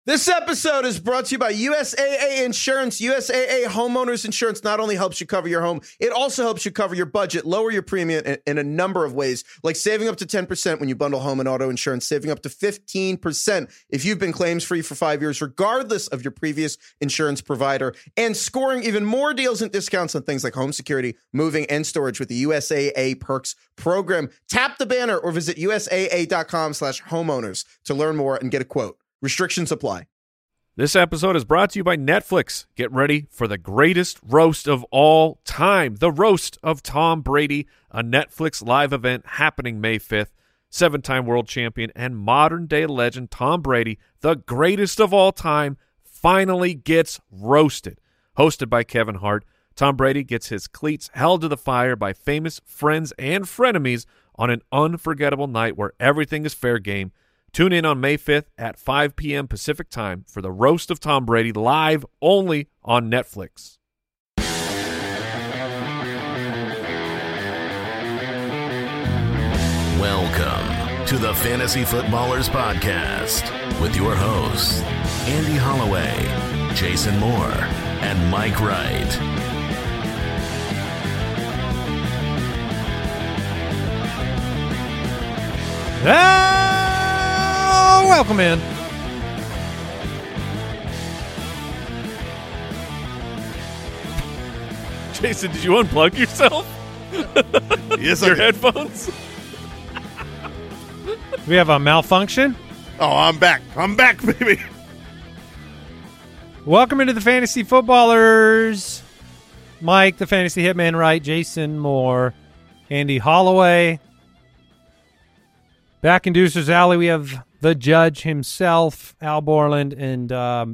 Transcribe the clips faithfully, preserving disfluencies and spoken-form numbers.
This episode is brought to you by U S A A Insurance. U S A A Homeowners Insurance not only helps you cover your home, it also helps you cover your budget, lower your premium in, in a number of ways, like saving up to ten percent when you bundle home and auto insurance, saving up to fifteen percent if you've been claims-free for five years, regardless of your previous insurance provider, and scoring even more deals and discounts on things like home security, moving, and storage with the U S A A Perks program. Tap the banner or visit usaa.com slash homeowners to learn more and get a quote. Restrictions apply. This episode is brought to you by Netflix. Get ready for the greatest roast of all time, the roast of Tom Brady, a Netflix live event happening May fifth. Seven-time world champion and modern-day legend Tom Brady, the greatest of all time, finally gets roasted. Hosted by Kevin Hart, Tom Brady gets his cleats held to the fire by famous friends and frenemies on an unforgettable night where everything is fair game. Tune in on May fifth at five p.m. Pacific Time for the Roast of Tom Brady, live only on Netflix. Welcome to the Fantasy Footballers Podcast with your hosts, Andy Holloway, Jason Moore, and Mike Wright. Ah! Welcome in. Jason, did you unplug yourself? Yes, Your I did. headphones? We have a malfunction. Oh, I'm back. I'm back, baby. Welcome into the Fantasy Footballers. Mike, the Fantasy Hitman, right? Jason Moore, Andy Holloway. Back in Deucer's Alley, we have the judge himself, Al Borland, and um,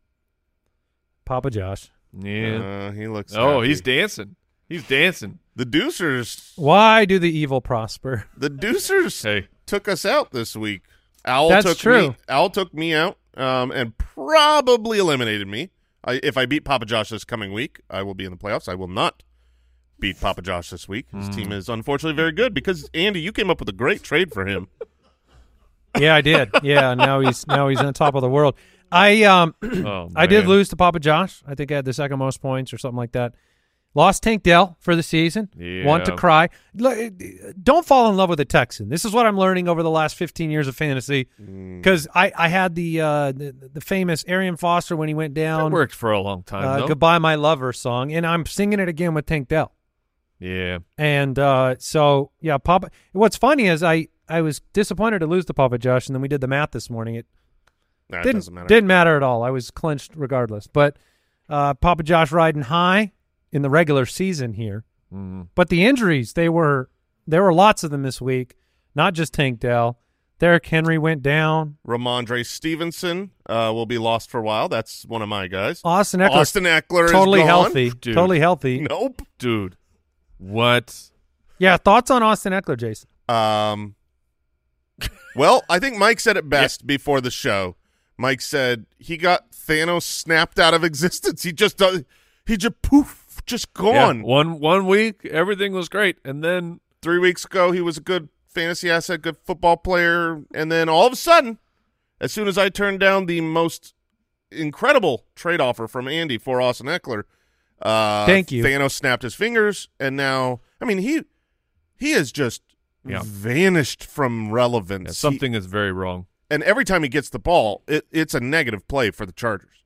Papa Josh. Yeah. Uh, he looks Oh, happy. he's dancing. He's dancing. The Deucers. Why do the evil prosper? The Deucers Hey. took us out this week. Owl That's took true. Me, Owl took me out um, and probably eliminated me. I, if I beat Papa Josh this coming week, I will be in the playoffs. I will not beat Papa Josh this week. His Mm. team is unfortunately very good because, Andy, you came up with a great trade for him. Yeah, I did. Yeah, now he's now he's on top of the world. I um Oh, I did man. lose to Papa Josh. I think I had the second most points or something like that. Lost Tank Dell for the season. Yeah. Want to cry. Look, don't fall in love with a Texan. This is what I'm learning over the last fifteen years of fantasy. Because I, I had the, uh, the the famous Arian Foster when he went That down. worked for a long time, uh, though. Goodbye My Lover song. And I'm singing it again with Tank Dell. Yeah. And uh, so, yeah, Papa. What's funny is I, I was disappointed to lose to Papa Josh, and then we did the math this morning. It Nah, it didn't doesn't matter. didn't matter at all. I was clinched regardless. But uh, Papa Josh riding high in the regular season here. Mm. But the injuries, they were there were lots of them this week. Not just Tank Dell. Derrick Henry went down. Ramondre Stevenson uh, will be lost for a while. That's one of my guys. Austin Eckler, Austin Eckler totally is gone. healthy. Dude. Totally healthy. Nope. Dude. What? Yeah, thoughts on Austin Eckler, Jason? Um, well, I think Mike said it best before the show. Mike said he got Thanos snapped out of existence. He just does. He just poof, just gone. Yeah, one one week, everything was great, and then Three weeks ago, he was a good fantasy asset, good football player, and then all of a sudden, as soon as I turned down the most incredible trade offer from Andy for Austin Eckler, uh, Thank you. Thanos snapped his fingers, and now, I mean, he he has just Yeah. vanished from relevance. yeah, He- something is very wrong. and every time he gets the ball, it, it's a negative play for the Chargers.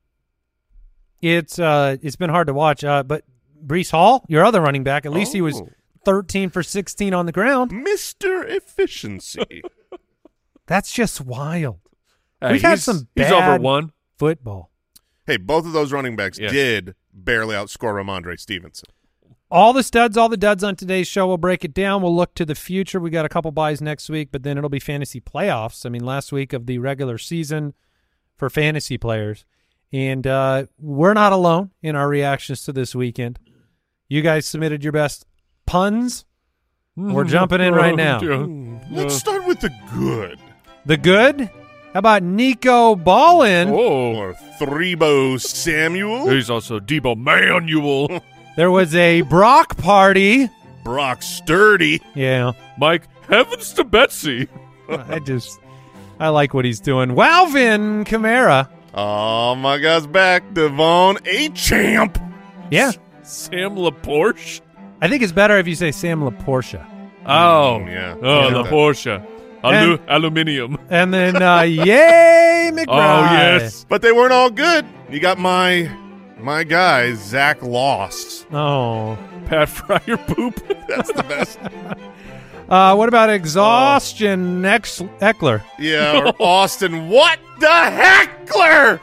It's uh, it's been hard to watch. Uh, but Breece Hall, your other running back, at least he was Oh. thirteen for sixteen on the ground. Mister Efficiency. That's just wild. Hey, We've had he's- some He's bad over one. football. Hey, both of those running backs Yeah. did barely outscore Ramondre Stevenson. All the studs, all the duds on today's show. We'll break it down. We'll look to the future. We got a couple buys next week, but then it'll be fantasy playoffs. I mean, last week of the regular season for fantasy players. And uh, we're not alone in our reactions to this weekend. You guys submitted your best puns. We're jumping in right now. Let's start with the good. The good? How about Nico Ballin? Whoa. Or Threebo Samuel. He's also Debo Manuel. There was a Brock party. Brock Sturdy. Yeah. Mike, heavens to Betsy. I just, I like what he's doing. Walvin Kamara. Oh, my God's back. Devon A-Champ. Yeah. Sam LaPorche. I think it's better if you say Sam LaPortia. Oh, yeah. Oh, Yeah. LaPortia. Alu- aluminium. And then, uh, yay, McBride. Oh, yes. But they weren't all good. You got my my guy, Zach Lost. Oh. Pat Fryer poop. That's the best. Uh, what about exhaustion, Ex- Eckler? Yeah, or Austin. What the heckler?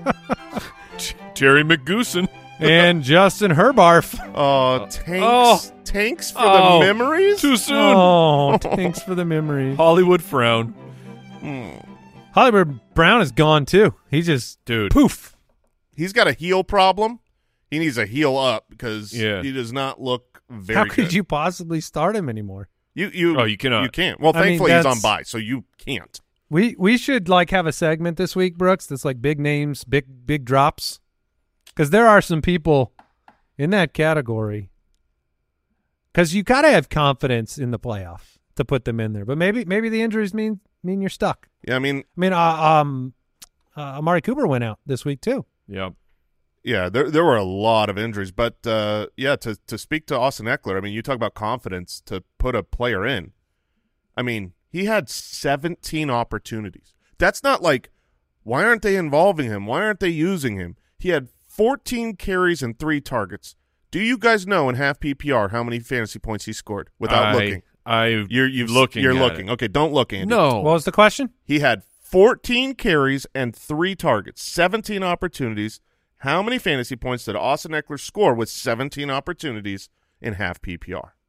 Jerry McGooson. And Justin Herbarf. Oh, tanks. Oh. Tanks for Oh. the memories? Too soon. Oh, thanks for the memory. Hollywood frown. Hollywood Brown is gone, too. He just, Dude. poof. He's got a heel problem. He needs a heel up because Yeah. he does not look very How good. could you possibly start him anymore? You, you, Oh, you cannot. You can't. Well, I mean, thankfully he's that's- on bye, so you can't. We we should like have a segment this week, Brooks, that's like big names, big big drops. Because there are some people in that category. Because you got to have confidence in the playoff to put them in there. But maybe maybe the injuries mean mean you're stuck. Yeah, I mean, I mean, uh, um, uh, Amari Cooper went out this week too. Yep. yeah, there there were a lot of injuries, but uh, yeah, to to speak to Austin Eckler, I mean, you talk about confidence to put a player in. I mean, he had seventeen opportunities. That's not like, why aren't they involving him? Why aren't they using him? He had fourteen carries and three targets. Do you guys know in half P P R how many fantasy points he scored without I, looking? I You're you've, looking. You're at looking. it. Okay, don't look, Andy. No. What was the question? He had fourteen carries and three targets, seventeen opportunities. How many fantasy points did Austin Eckler score with seventeen opportunities in half P P R?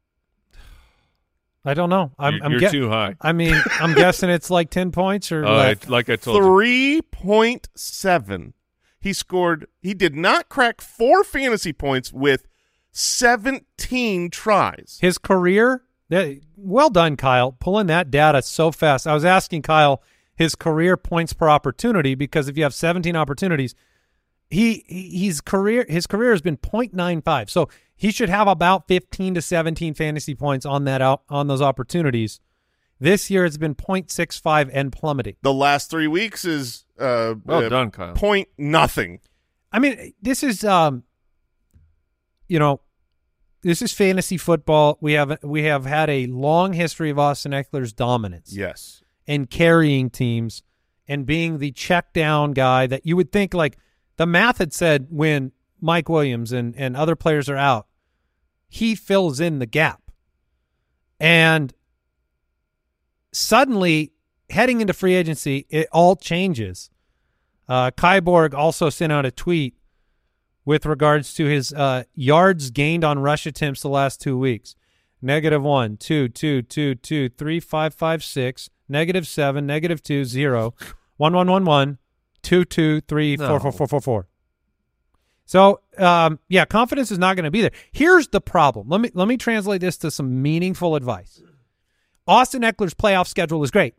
I don't know. I'm, You're, I'm you're gue- too high. I mean, I'm guessing it's like ten points or Uh, like, it- like I told you. three point seven. He scored – he did not crack four fantasy points with seventeen tries. his career. That, well done, Kyle, pulling that data so fast. I was asking Kyle his career points per opportunity because if you have seventeen opportunities, he he- his career his career has been point nine five. So he should have about fifteen to seventeen fantasy points on that out on those opportunities. This year it's been point six five and plummeting. The last three weeks is uh, Well uh, done, Kyle. point nothing. I mean, this is um you know, this is fantasy football. We have we have had a long history of Austin Eckler's dominance. Yes. And carrying teams and being the check down guy that you would think, like the math had said when Mike Williams and, and other players are out, he fills in the gap. And suddenly, heading into free agency, it all changes. Uh, Kyborg also sent out a tweet with regards to his uh, yards gained on rush attempts the last two weeks. Negative one, two, two, two, two, three, five, five, six. Negative seven, negative two, zero, one, one, one, one, two, two, three, No. four, four, four, four, four. So, um, yeah, confidence is not going to be there. Here's the problem. Let me let me translate this to some meaningful advice. Austin Eckler's playoff schedule is great.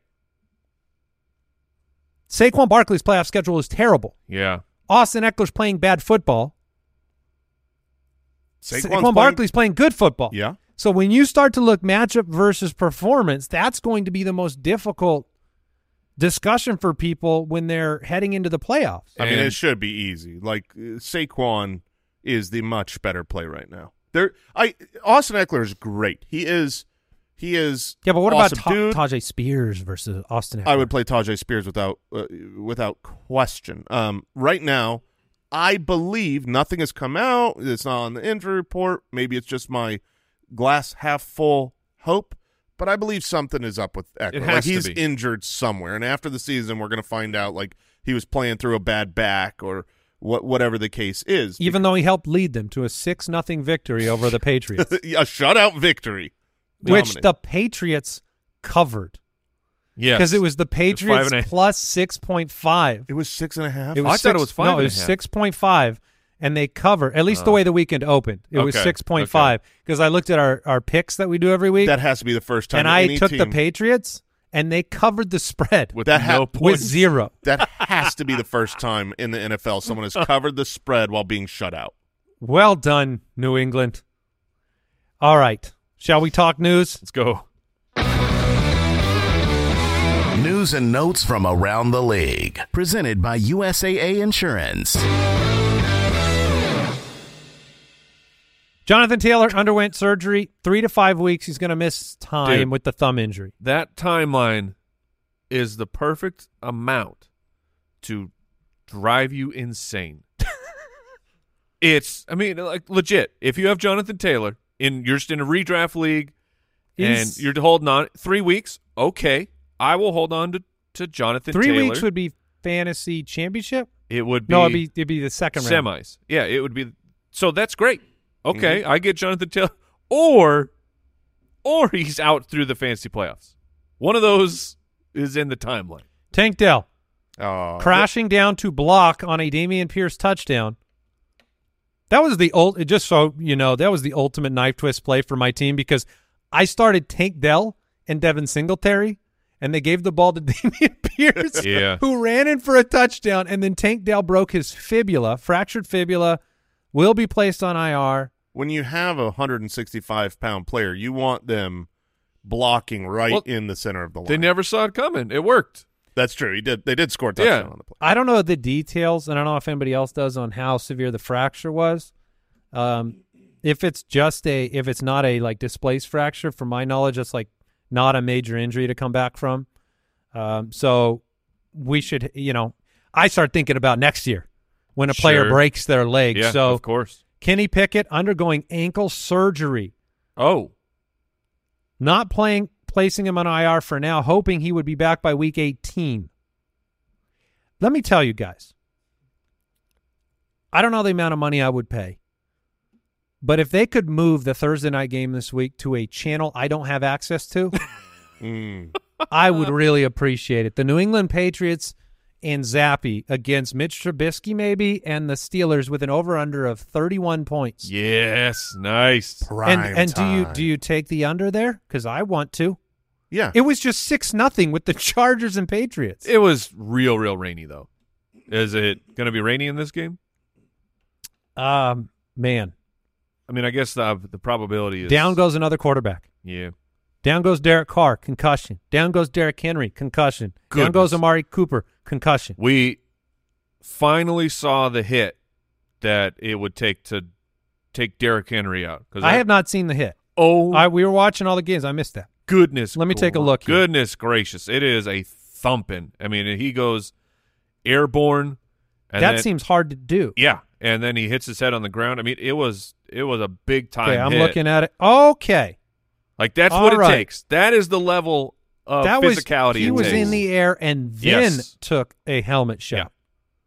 Saquon Barkley's playoff schedule is terrible. Yeah. Austin Eckler's playing bad football. Saquon's Saquon playing- Barkley's playing good football. Yeah. So when you start to look matchup versus performance, that's going to be the most difficult discussion for people when they're heading into the playoffs. I mean, And- it should be easy. Like uh, Saquon is the much better play right now. There, I Austin Eckler is great. He is, he is. Yeah, but what awesome about dude. Ta- Tajay Spears versus Austin Eckler? I would play Tajay Spears without uh, without question. Um, right now, I believe nothing has come out. It's not on the injury report. Maybe it's just my glass half full hope, but I believe something is up with Eckler. It Like has to he's be. injured somewhere, and after the season, we're going to find out like he was playing through a bad back or what, whatever the case is. Even though he helped lead them to a six nothing victory over the Patriots, a shutout victory, which Dominant. the Patriots covered Yes. because it was the five Patriots and a- plus six point five. it was six and a half. It was I thought it six- was five No, and it a was half. six point five, and they cover at least the Oh. way the weekend opened. It was Okay, six point five because I looked at our, our picks that we do every week, That has to be the first time and any I took team, the Patriots, and they covered the spread with that no ha- with points. zero. That has to be the first time in the N F L someone has covered the spread while being shut out. Well done, New England. All right, shall we talk news? Let's go. News and notes from around the league. Presented by U S A A Insurance. Jonathan Taylor underwent surgery. Three to five weeks. He's going to miss time Dude. with the thumb injury. That timeline is the perfect amount to drive you insane. It's, I mean, like legit. If you have Jonathan Taylor in, you're just in a redraft league, He's- and you're holding on three weeks, okay, I will hold on to, to Jonathan Three Taylor. weeks would be fantasy championship? it would be No, it'd be, it'd be the second round. semis. Yeah, it would be. So that's great. Okay, Mm-hmm. I get Jonathan Taylor, or or he's out through the fantasy playoffs. One of those is in the timeline. Tank Dell Uh, crashing down to block on a Dameon Pierce touchdown. That was the ult. Just so you know, that was the ultimate knife twist play for my team because I started Tank Dell and Devin Singletary, and they gave the ball to Dameon Pierce, Yeah. who ran in for a touchdown, and then Tank Dell broke his fibula, fractured fibula, will be placed on I R. when you have a one hundred sixty-five pound player, you want them blocking right Well, in the center of the line. They never saw it coming. It worked. That's true. He did. They did score a touchdown Yeah. on the play. I don't know the details, and I don't know if anybody else does on how severe the fracture was. Um, if it's just a, if it's not a like displaced fracture, from my knowledge, it's like not a major injury to come back from. Um, so we should, you know, I start thinking about next year when a player Sure. breaks their leg. Yeah, so of course. Kenny Pickett undergoing ankle surgery, Oh, not playing, placing him on I R for now, hoping he would be back by week eighteen. Let me tell you guys, I don't know the amount of money I would pay, but if they could move the Thursday night game this week to a channel I don't have access to, Mm. I would really appreciate it. The New England Patriots and Zappy against Mitch Trubisky maybe, and the Steelers with an over-under of thirty-one points. yes, nice. Prime and and do you time. do you take the under there? Because I want to. Yeah. It was just six nothing with the Chargers and Patriots. It was real, real rainy though. Is it going to be rainy in this game? Um, man, I mean, I guess the the probability is down goes another quarterback. Yeah, Down goes Derek Carr, concussion. Down goes Derrick Henry, concussion. Down goes Goodness. Amari Cooper, concussion. we finally saw the hit that it would take to take Derrick Henry out. Because I have not seen the hit. Oh, I we were watching all the games. I missed that. goodness! Let me take a look here. Goodness gracious! It is a thumping. I mean, he goes airborne. And that then, seems hard to do. yeah, and then he hits his head on the ground. I mean, it was it was a big time. Okay, I'm hit. looking at it. Okay, Like that's All what it right. takes. That is the level of that was physicality. he it was takes. in the air and then Yes. took a helmet shot. Yeah.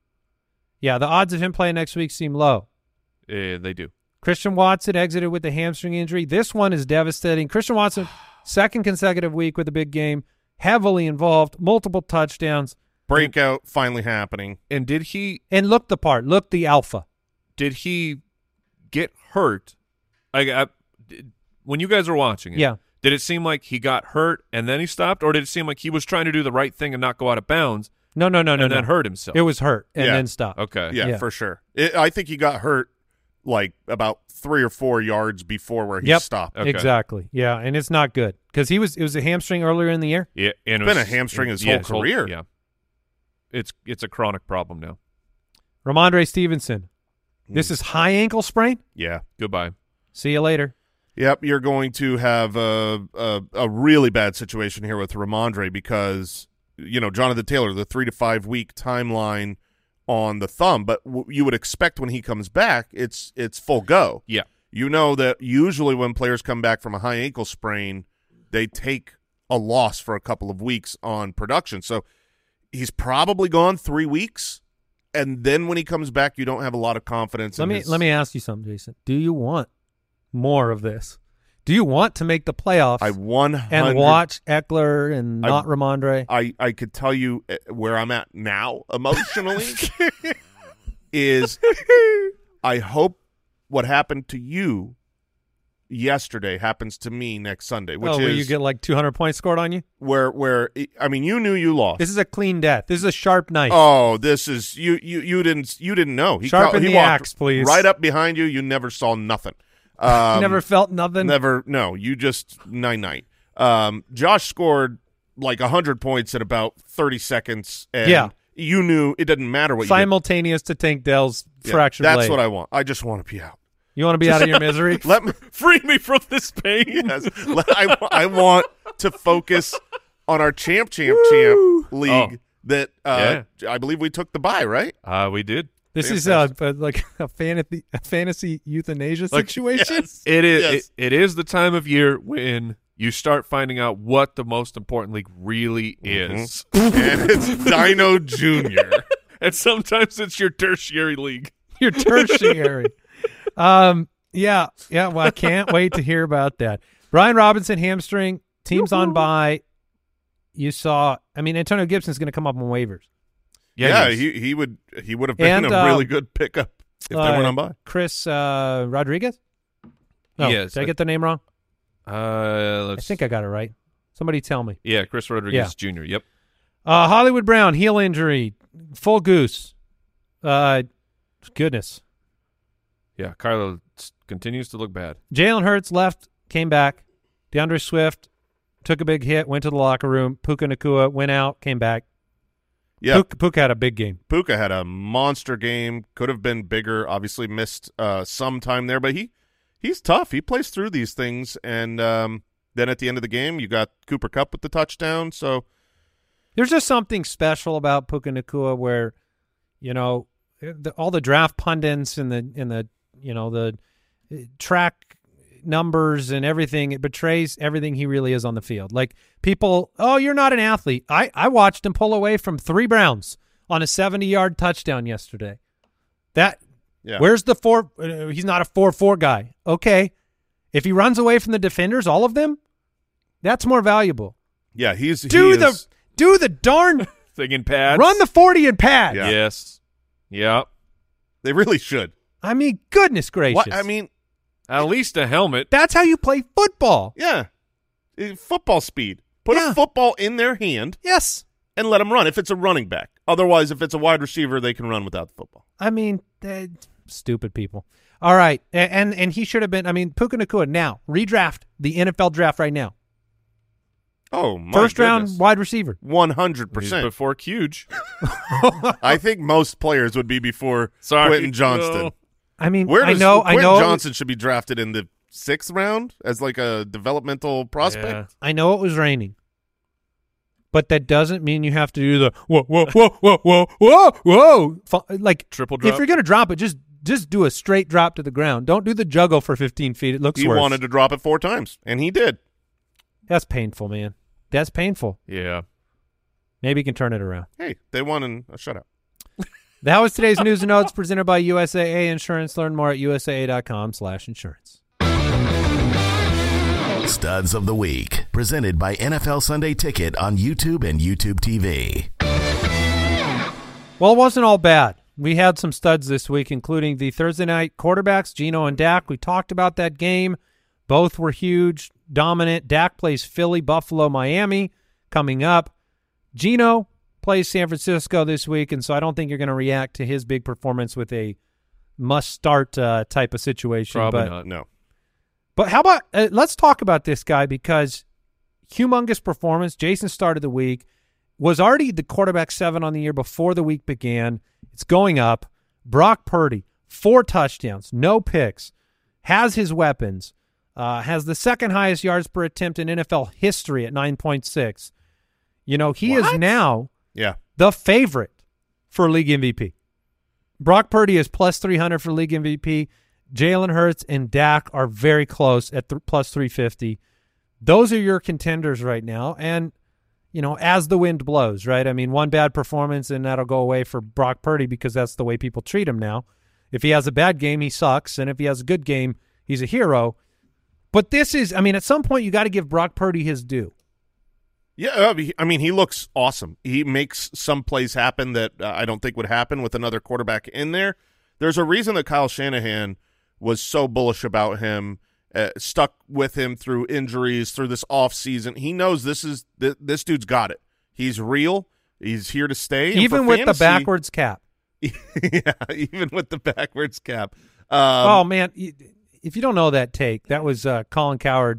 Yeah, the odds of him playing next week seem low. Uh, they do. Christian Watson exited with a hamstring injury. This one is devastating. Christian Watson, second consecutive week with a big game, heavily involved, multiple touchdowns, Breakout finally happening. And did he and looked the part, looked the alpha. did he get hurt? I, I did- when you guys were watching it, Yeah. did it seem like he got hurt and then he stopped, or did it seem like he was trying to do the right thing and not go out of bounds No, no, no, no, and then no. hurt himself? It was hurt and Yeah. then stopped. okay. Yeah, Yeah. for sure. It, I think he got hurt like about three or four yards before where he Yep. stopped. Okay. Exactly. Yeah, and it's not good because he was it was a hamstring earlier in the year. Yeah, and it It's been was- a hamstring his yeah, whole career. Yeah, it's it's a chronic problem now. Ramondre Stevenson. Hmm. This is high ankle sprain. Yeah. Goodbye. See you later. Yep, you're going to have a, a a really bad situation here with Ramondre because, you know, Jonathan Taylor, the three to five week timeline on the thumb, but w- you would expect when he comes back, it's it's full go. Yeah. You know that usually when players come back from a high ankle sprain, they take a loss for a couple of weeks on production. So he's probably gone three weeks, and then when he comes back, you don't have a lot of confidence. Let in me his- let me ask you something, Jason. Do you want more of this? Do you want to make the playoffs I one hundred and watch Eckler and I- not Ramondre? I, I could tell you uh, where I'm at now emotionally is I hope what happened to you yesterday happens to me next Sunday, which oh, where is you get like two hundred points scored on you? where where I mean you knew you lost. This is a clean death. This is a sharp knife. Oh, this is you you you didn't you didn't know. He Sharpen he the walked axe, please. right up behind you. You never saw nothing. Um, Never felt nothing. Never. No, you just nine night. Um, Josh scored like one hundred points in about thirty seconds. And Yeah. you knew it didn't matter what Simultaneous to Tank Dell's you did. fractured yeah, That's blade. what I want. I just want to be out. You want to be out of your misery? Let me Free me from this pain. yes. Let- I, I want to focus on our champ, champ, champ league Oh. that uh, I believe we took the bye, right? Uh, we did. This is uh, uh, like a fantasy, a fantasy euthanasia Like, situation. yes. It is. Yes. It, it is the time of year when you start finding out what the most important league really is, And it's Dino Junior and sometimes it's your tertiary league. Your tertiary. um, yeah, yeah. Well, I can't wait to hear about that. Brian Robinson hamstring. Teams on bye. You saw. I mean, Antonio Gibson's going to come up on waivers. Yeah, he's- he he would he would have been And, a uh, really good pickup if uh, they went on by. Chris uh, Rodriguez. No, Yes, did I I- get the name wrong? Uh, I let's, think I got it right. Somebody tell me. yeah, Chris Rodriguez Yeah. Junior Yep. Uh, Hollywood Brown, heel injury, full goose. Uh, goodness. Yeah, Carlo s- continues to look bad. Jalen Hurts left, came back. DeAndre Swift took a big hit, went to the locker room. Puka Nacua went out, came back. Yeah, Puka, Puka had a big game. Puka had a monster game. Could have been bigger. Obviously missed uh, some time there, but he he's tough. He plays through these things, and um, then at the end of the game, you got Cooper Kupp with the touchdown. So There's just something special about Puka Nacua where, you know, the, all the draft pundits and the and the you know the uh, track numbers and everything, it betrays everything he really is on the field. Like people, oh, you're not an athlete. I I watched him pull away from three Browns on a seventy-yard touchdown yesterday. That yeah, where's the four? Uh, he's not a four four guy. Okay, if he runs away from the defenders, all of them, that's more valuable. yeah, he's Do he the is, do the darn Thing in pads. run the forty in pads. Yeah. Yes. Yeah. they really should. I mean, goodness gracious. What I mean, At least a helmet. that's how you play football. yeah, Uh, football speed. Put Yeah. a football in their hand Yes. and let them run. If it's a running back, otherwise, if it's a wide receiver, they can run without the football. I mean, uh, stupid people. All right. A- And and he should have been, I mean, Puka Nacua now, redraft the N F L draft right now. Oh my First goodness. round wide receiver. one hundred He's percent. before Huge. I think most players would be before Sorry. Quentin Johnston. No. I mean, Where I does know, I Quentin know, Johnson should be drafted in the sixth round as like a developmental prospect? Yeah. I know it was raining, but that doesn't mean you have to do the whoa, whoa, whoa, whoa, whoa, whoa, whoa. Fa- Like Triple if drop. you're gonna drop it, just just do a straight drop to the ground. Don't do the juggle for fifteen feet. It looks He worse. wanted to drop it four times, and he did. That's painful, man. That's painful. Yeah. Maybe you can turn it around. Hey, they won in a shutout. That was today's news and notes presented by U S A A Insurance. Learn more at U S A A dot com slash insurance. Studs of the Week, presented by N F L Sunday Ticket on YouTube and YouTube T V. Well, it wasn't all bad. We had some studs this week, including the Thursday night quarterbacks, Geno and Dak. We talked about that game. Both were huge, dominant. Dak plays Philly, Buffalo, Miami coming up. Geno plays San Francisco this week, and so I don't think you're going to react to his big performance with a must-start uh, type of situation. Probably but, not. No. But how about uh, let's talk about this guy because humongous performance. Jason started the week, was already the quarterback seven on the year before the week began. It's going up. Brock Purdy, four touchdowns, no picks, has his weapons, uh, has the second highest yards per attempt in N F L history at nine point six. You know, he is What? now Yeah. the favorite for league M V P. Brock Purdy is plus three hundred for league M V P. Jalen Hurts and Dak are very close at th- plus three fifty. Those are your contenders right now. And, you know, as the wind blows, right? I mean, one bad performance and that'll go away for Brock Purdy because that's the way people treat him now. If he has a bad game, he sucks. And if he has a good game, he's a hero. But this is, I mean, at some point you got to give Brock Purdy his due. Yeah, uh, he- I mean, he looks awesome. He makes some plays happen that uh, I don't think would happen with another quarterback in there. There's a reason that Kyle Shanahan was so bullish about him, uh, stuck with him through injuries, through this offseason. He knows this is th- this dude's got it. He's real. He's here to stay. And Even for with fantasy- the backwards cap. yeah, even with the backwards cap. Um, oh, man. y- If you don't know that take, that was uh, Colin Cowherd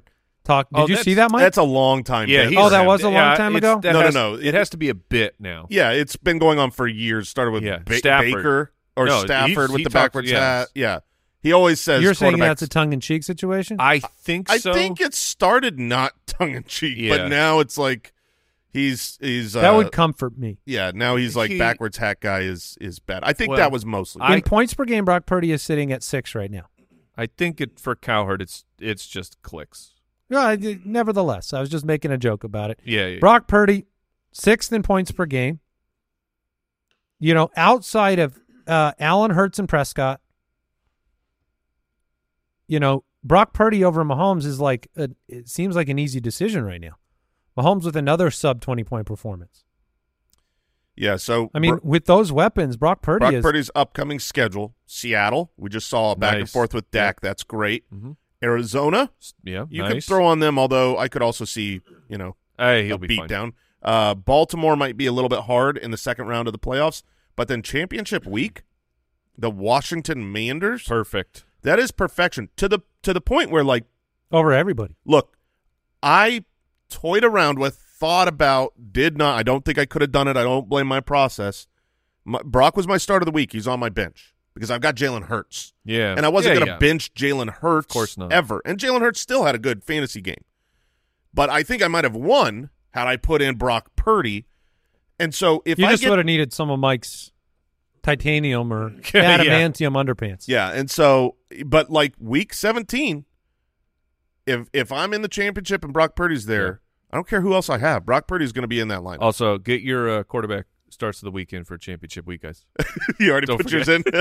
talk. Did Oh, you that's- see that, Mike? That's a long time. Yeah, bit. he's- Oh, that was a long yeah, time it's- ago? that No, no, has- no. It has to be a bit now. Yeah, it's been going on for years. Started with Yeah, ba- Stafford. Baker or No, Stafford he's- with he the talks- backwards yes. hat. Yeah, he always says You're saying that's quarterbacks- a tongue-in-cheek situation? I think I so. think it started not tongue in cheek, Yeah. but now it's like he's he's uh, that would comfort me. yeah. Now he's like He- backwards hat guy is is bad. I think Well, that was mostly. I- In points per game, Brock Purdy is sitting at six right now. I think it for Cowherd, it's it's just clicks. Yeah, I did- nevertheless, I was just making a joke about it. Yeah, yeah. Brock Purdy, sixth in points per game. You know, outside of uh, Allen, Hurts, and Prescott, you know, Brock Purdy over Mahomes is like, a, it seems like an easy decision right now. Mahomes with another sub twenty-point performance. yeah. So I mean, Br- with those weapons, Brock Purdy Brock is Purdy's upcoming schedule: Seattle. We just saw a back and Nice. forth with Dak. That's great. Mhm. Arizona. Yeah, You nice. could throw on them, although I could also see you know Hey, he'll a be beat fine. down. Uh, Baltimore might be a little bit hard in the second round of the playoffs, but then championship week, the Washington Manders. Perfect. That is perfection to the to the point where, like, over everybody. look, I toyed around with, thought about, did not. I don't think I could have done it. I don't blame my process. My, Brock was my start of the week. He's on my bench because I've got Jalen Hurts, Yeah, and I wasn't yeah, going to yeah. bench Jalen Hurts, Of course not. ever. And Jalen Hurts still had a good fantasy game, but I think I might have won had I put in Brock Purdy. And so if You I just get would have needed some of Mike's titanium or Yeah. adamantium underpants. Yeah, and so, but like week seventeen, if if I'm in the championship and Brock Purdy's there, I don't care who else I have. Brock Purdy's going to be in that lineup. Also, get your uh, quarterback starts of the weekend for championship week, guys. you already don't put yours in.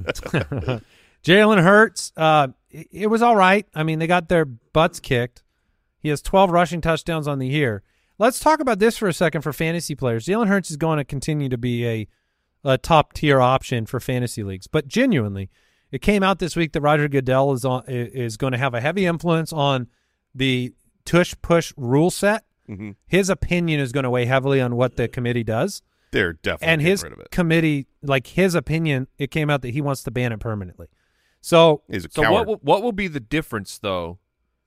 Jalen Hurts, uh, it, it was all right. I mean, they got their butts kicked. He has twelve rushing touchdowns on the year. Let's talk about this for a second for fantasy players. Jalen Hurts is going to continue to be a, a top-tier option for fantasy leagues. But genuinely, it came out this week that Roger Goodell is on is going to have a heavy influence on the tush-push rule set. hmm His opinion is going to weigh heavily on what the committee does. They're definitely And getting his rid of it. committee, like his opinion, it came out that he wants to ban it permanently. So He's a So coward. what will, what will be the difference though,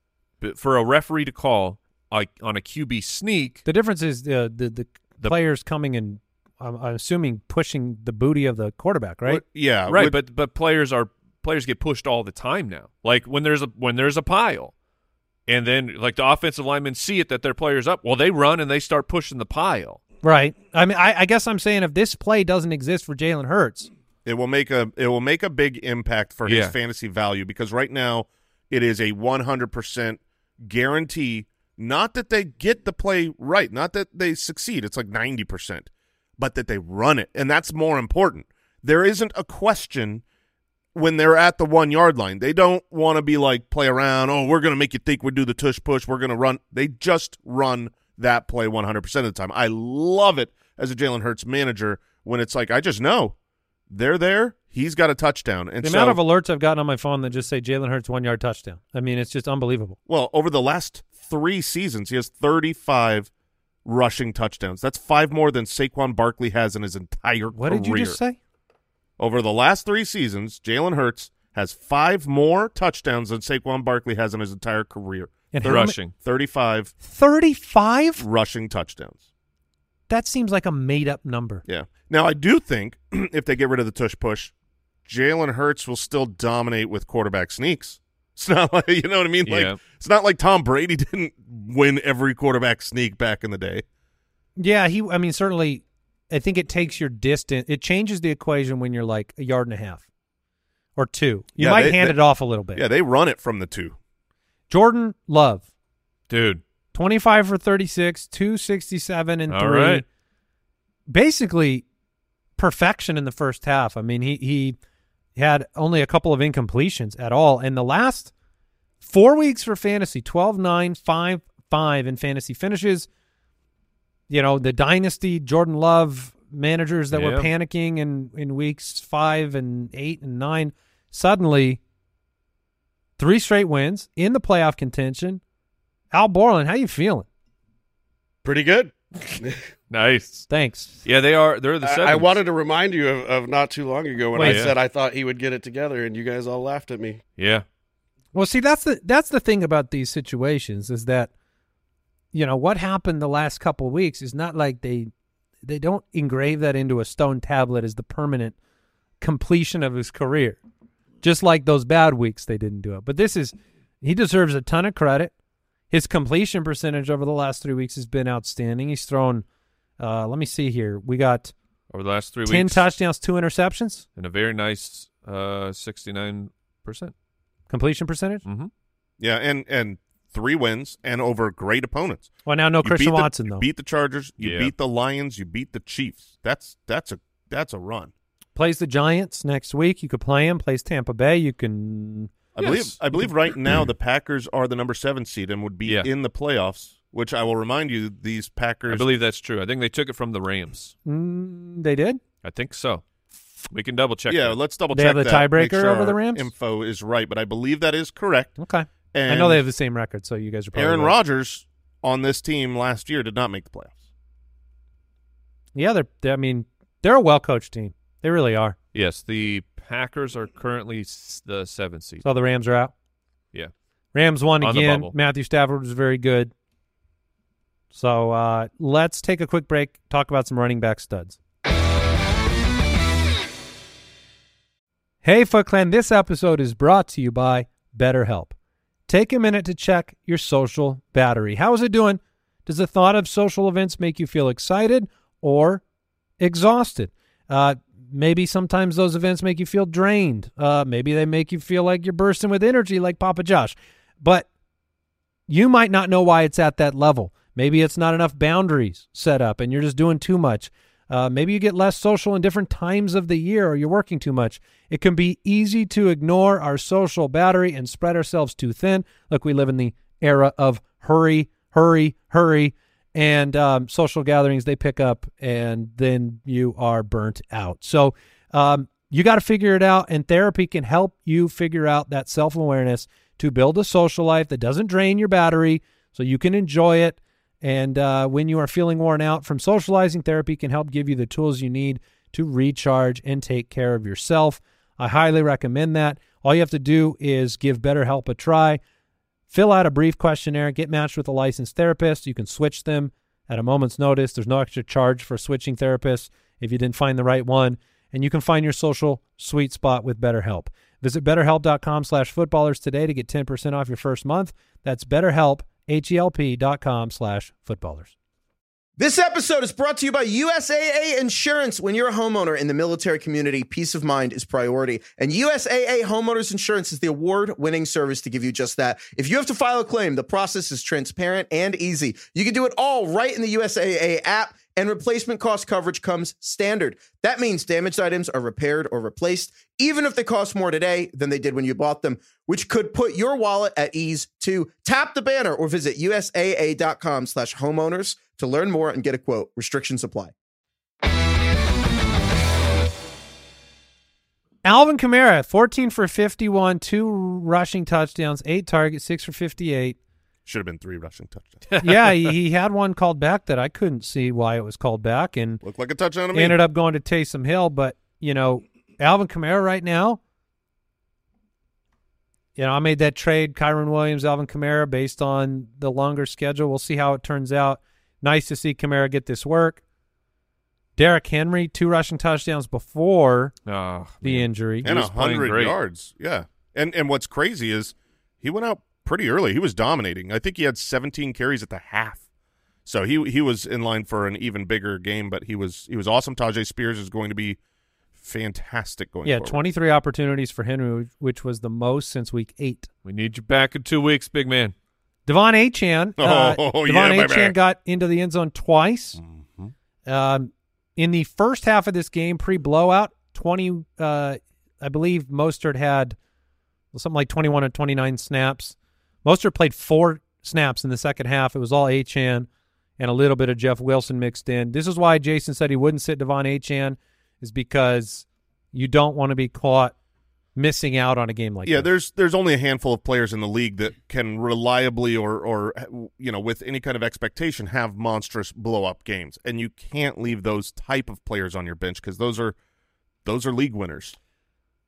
b- for a referee to call like on a Q B sneak? the difference is the the, the, The- players coming and I'm, I'm assuming pushing the booty of the quarterback, right? What- yeah, right, would- but but players are players get pushed all the time now. Like when there's a when there's a pile, and then like the offensive linemen see it that their player's up, well they run and they start pushing the pile. Right. I mean, I, I guess I'm saying if this play doesn't exist for Jalen Hurts, it will make a it will make a big impact for his Yeah. fantasy value because right now it is a one hundred percent guarantee. Not that they get the play right, not that they succeed. It's like ninety percent, but that they run it, and that's more important. There isn't a question when they're at the one yard line. They don't want to be like play around. Oh, we're going to make you think we do the tush push. We're going to run. They just run that play one hundred percent of the time. I love it as a Jalen Hurts manager when it's like I just know they're there. He's got a touchdown, and the so amount of alerts I've gotten on my phone that just say Jalen Hurts one yard touchdown. I mean, it's just unbelievable. well over the last three seasons, he has thirty-five rushing touchdowns. That's five more than Saquon Barkley has in his entire What career. did you just say? Over the last three seasons, Jalen Hurts has five more touchdowns than Saquon Barkley has in his entire career. And Thir- how ma- Rushing. thirty-five thirty-five? rushing touchdowns. That seems like a made-up number. Yeah. Now, I do think if they get rid of the tush push, Jalen Hurts will still dominate with quarterback sneaks. It's not like, you know what I mean? Like, Yeah. it's not like Tom Brady didn't win every quarterback sneak back in the day. Yeah, he. I mean, certainly, I think it takes your distance. It changes the equation when you're like a yard and a half or two. You Yeah, might they- hand they- it off a little bit. Yeah, they run it from the two. Jordan Love, Dude. twenty-five for thirty-six, two sixty-seven and All three. right. Basically, perfection in the first half. I mean, he he had only a couple of incompletions at all. And the last four weeks for fantasy, twelve, nine, five, five in fantasy finishes. You know, the dynasty Jordan Love managers that were Yeah. panicking in, in weeks five and eight and nine, suddenly three straight wins in the playoff contention. Al Borland, how you feeling? Pretty good. Nice. Thanks. Yeah, they are. They're the I, sevens. I wanted to remind you of, of not too long ago when Wait. I Yeah. said I thought he would get it together, and you guys all laughed at me. Yeah. Well, see, that's the that's the thing about these situations is that, you know, what happened the last couple of weeks is not like they they don't engrave that into a stone tablet as the permanent completion of his career. Just like those bad weeks, they didn't do it. But this is, he deserves a ton of credit. His completion percentage over the last three weeks has been outstanding. He's thrown, uh, let me see here. We got over the last three ten weeks, touchdowns, two interceptions, and a very nice uh, sixty-nine percent completion percentage. Mm-hmm. Yeah, and and three wins and over great opponents. Well, now no You Christian beat the- Watson you though. beat the Chargers, you Yeah. beat the Lions, you beat the Chiefs. That's that's a that's a run. Plays the Giants next week. You could play him. Plays Tampa Bay. You can. I Yes. believe I believe right now the Packers are the number seven seed and would be Yeah. in the playoffs. Which I will remind you, these Packers. I believe that's true. I think they took it from the Rams. Mm, they did. I think so. We can double check. Yeah, that. let's double They check have the that, make tiebreaker sure over the our Rams? Info is right, but I believe that is correct. Okay. And I know they have the same record, so you guys are probably Aaron right. Rodgers on this team last year did not make the playoffs. Yeah, they're, they're. I mean, they're a well coached team. They really are. Yes, the Packers are currently s- the seventh seed. So the Rams are out. Yeah. Rams won On the again. bubble. Matthew Stafford was very good. So uh, let's take a quick break, talk about some running back studs. Hey, Foot Clan, this episode is brought to you by BetterHelp. Take a minute to check your social battery. How is it doing? Does the thought of social events make you feel excited or exhausted? Uh, maybe sometimes those events make you feel drained. Uh, maybe they make you feel like you're bursting with energy like Papa Josh. But you might not know why it's at that level. Maybe it's not enough boundaries set up and you're just doing too much. Uh, maybe you get less social in different times of the year or you're working too much. It can be easy to ignore our social battery and spread ourselves too thin. Look, we live in the era of hurry, hurry, hurry, and um, social gatherings, they pick up and then you are burnt out. So um, you got to figure it out, and therapy can help you figure out that self-awareness to build a social life that doesn't drain your battery so you can enjoy it. And uh, when you are feeling worn out from socializing, therapy can help give you the tools you need to recharge and take care of yourself. I highly recommend that. All you have to do is give BetterHelp a try. Fill out a brief questionnaire, get matched with a licensed therapist. You can switch them at a moment's notice. There's no extra charge for switching therapists if you didn't find the right one. And you can find your social sweet spot with BetterHelp. Visit betterhelp.com slash footballers today to get ten percent off your first month. That's BetterHelp, H-E-L-P dot com slash footballers. This episode is brought to you by U S A A Insurance. When you're a homeowner in the military community, peace of mind is priority. And U S A A Homeowners Insurance is the award-winning service to give you just that. If you have to file a claim, the process is transparent and easy. You can do it all right in the U S A A app, and replacement cost coverage comes standard. That means damaged items are repaired or replaced, even if they cost more today than they did when you bought them, which could put your wallet at ease too. Tap the banner or visit usaa.com slash homeowners to learn more and get a quote. Restrictions apply. Alvin Kamara, fourteen for fifty-one, two rushing touchdowns, eight targets, six for fifty-eight. Should have been three rushing touchdowns. Yeah, he, he had one called back that I couldn't see why it was called back, and Looked like a touchdown to me. ended up going to Taysom Hill. But, you know, Alvin Kamara right now, you know, I made that trade, Kyron Williams, Alvin Kamara, based on the longer schedule. We'll see how it turns out. Nice to see Kamara get this work. Derrick Henry, two rushing touchdowns before Oh, the man. injury. and a was playing hundred great. yards. Yeah, and and what's crazy is he went out pretty early. He was dominating. I think he had seventeen carries at the half, so he he was in line for an even bigger game. But he was he was awesome. Tajay Spears is going to be fantastic going. Yeah, forward. twenty-three opportunities for Henry, which was the most since week eight. We need you back in two weeks, big man. Devon Achane. Uh, Oh, Devon yeah, Achane baby. got into the end zone twice. Mhm. Um, in the first half of this game, pre-blowout, twenty, uh, I believe Mostert had something like twenty-one or twenty-nine snaps. Mostert played four snaps in the second half. It was all Achane and a little bit of Jeff Wilson mixed in. This is why Jason said he wouldn't sit Devon Achane, is because you don't want to be caught missing out on a game like Yeah, that. there's there's only a handful of players in the league that can reliably or or you know with any kind of expectation have monstrous blow up games, and you can't leave those type of players on your bench because those are those are league winners.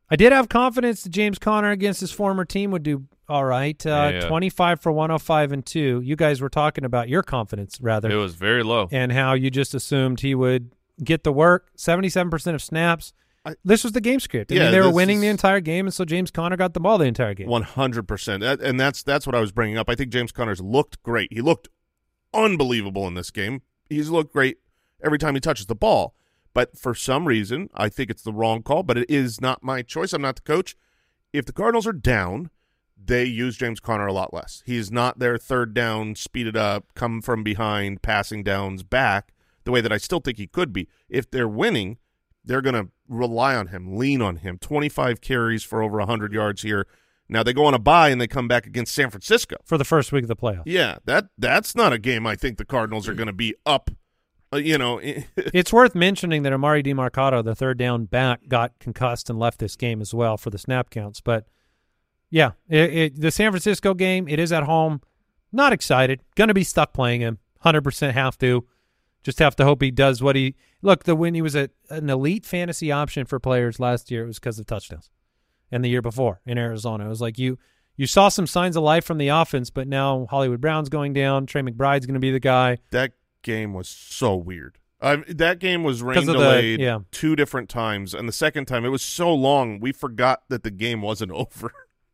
I did have confidence that James Conner against his former team would do all right. Uh, Yeah. twenty-five for one oh five and two. You guys were talking about your confidence, rather. It was very low. And how you just assumed he would get the work. seventy-seven percent of snaps. I, this was the game script. I yeah, mean, they were this winning is, the entire game, and so James Conner got the ball the entire game. one hundred percent. And that's that's what I was bringing up. I think James Conner's looked great. He looked unbelievable in this game. He's looked great every time he touches the ball. But for some reason, I think it's the wrong call, but it is not my choice. I'm not the coach. If the Cardinals are down, they use James Conner a lot less. He's not their third down, speeded up, come from behind, passing downs back, the way that I still think he could be. If they're winning, they're going to rely on him, lean on him. twenty-five carries for over one hundred yards here. Now they go on a bye and they come back against San Francisco. For the first week of the playoffs. Yeah, that that's not a game I think the Cardinals are going to be up. Uh, you know, It's worth mentioning that Amari DiMarcado, the third down back, got concussed and left this game as well for the snap counts. But, yeah, it, it, the San Francisco game, it is at home. Not excited. Going to be stuck playing him. one hundred percent have to. Just have to hope he does what he – look, the when he was a, an elite fantasy option for players last year, it was because of touchdowns. And the year before in Arizona. It was like you you saw some signs of life from the offense, but now Hollywood Brown's going down. Trey McBride's going to be the guy. that game was so weird. Uh, that game was rain 'Cause of the- delayed yeah. two different times, and the second time it was so long we forgot that the game wasn't over.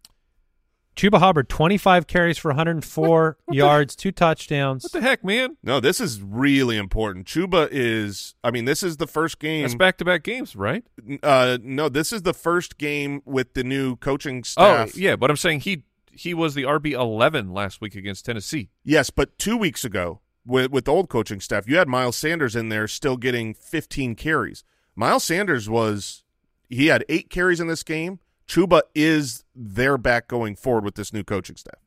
Chuba Hubbard, twenty-five carries for one hundred four What the- yards, two touchdowns. What the heck, man? No, this is really important. Chuba is – I mean, this is the first game That's back-to-back games, right? – uh, no, this is the first game with the new coaching Oh, staff. yeah, but I'm saying he he was the R B eleven last week against Tennessee. Yes, but two weeks ago with, with the old coaching staff, you had Miles Sanders in there still getting fifteen carries. Miles Sanders was – he had eight carries in this game. Chuba is their back going forward with this new coaching staff.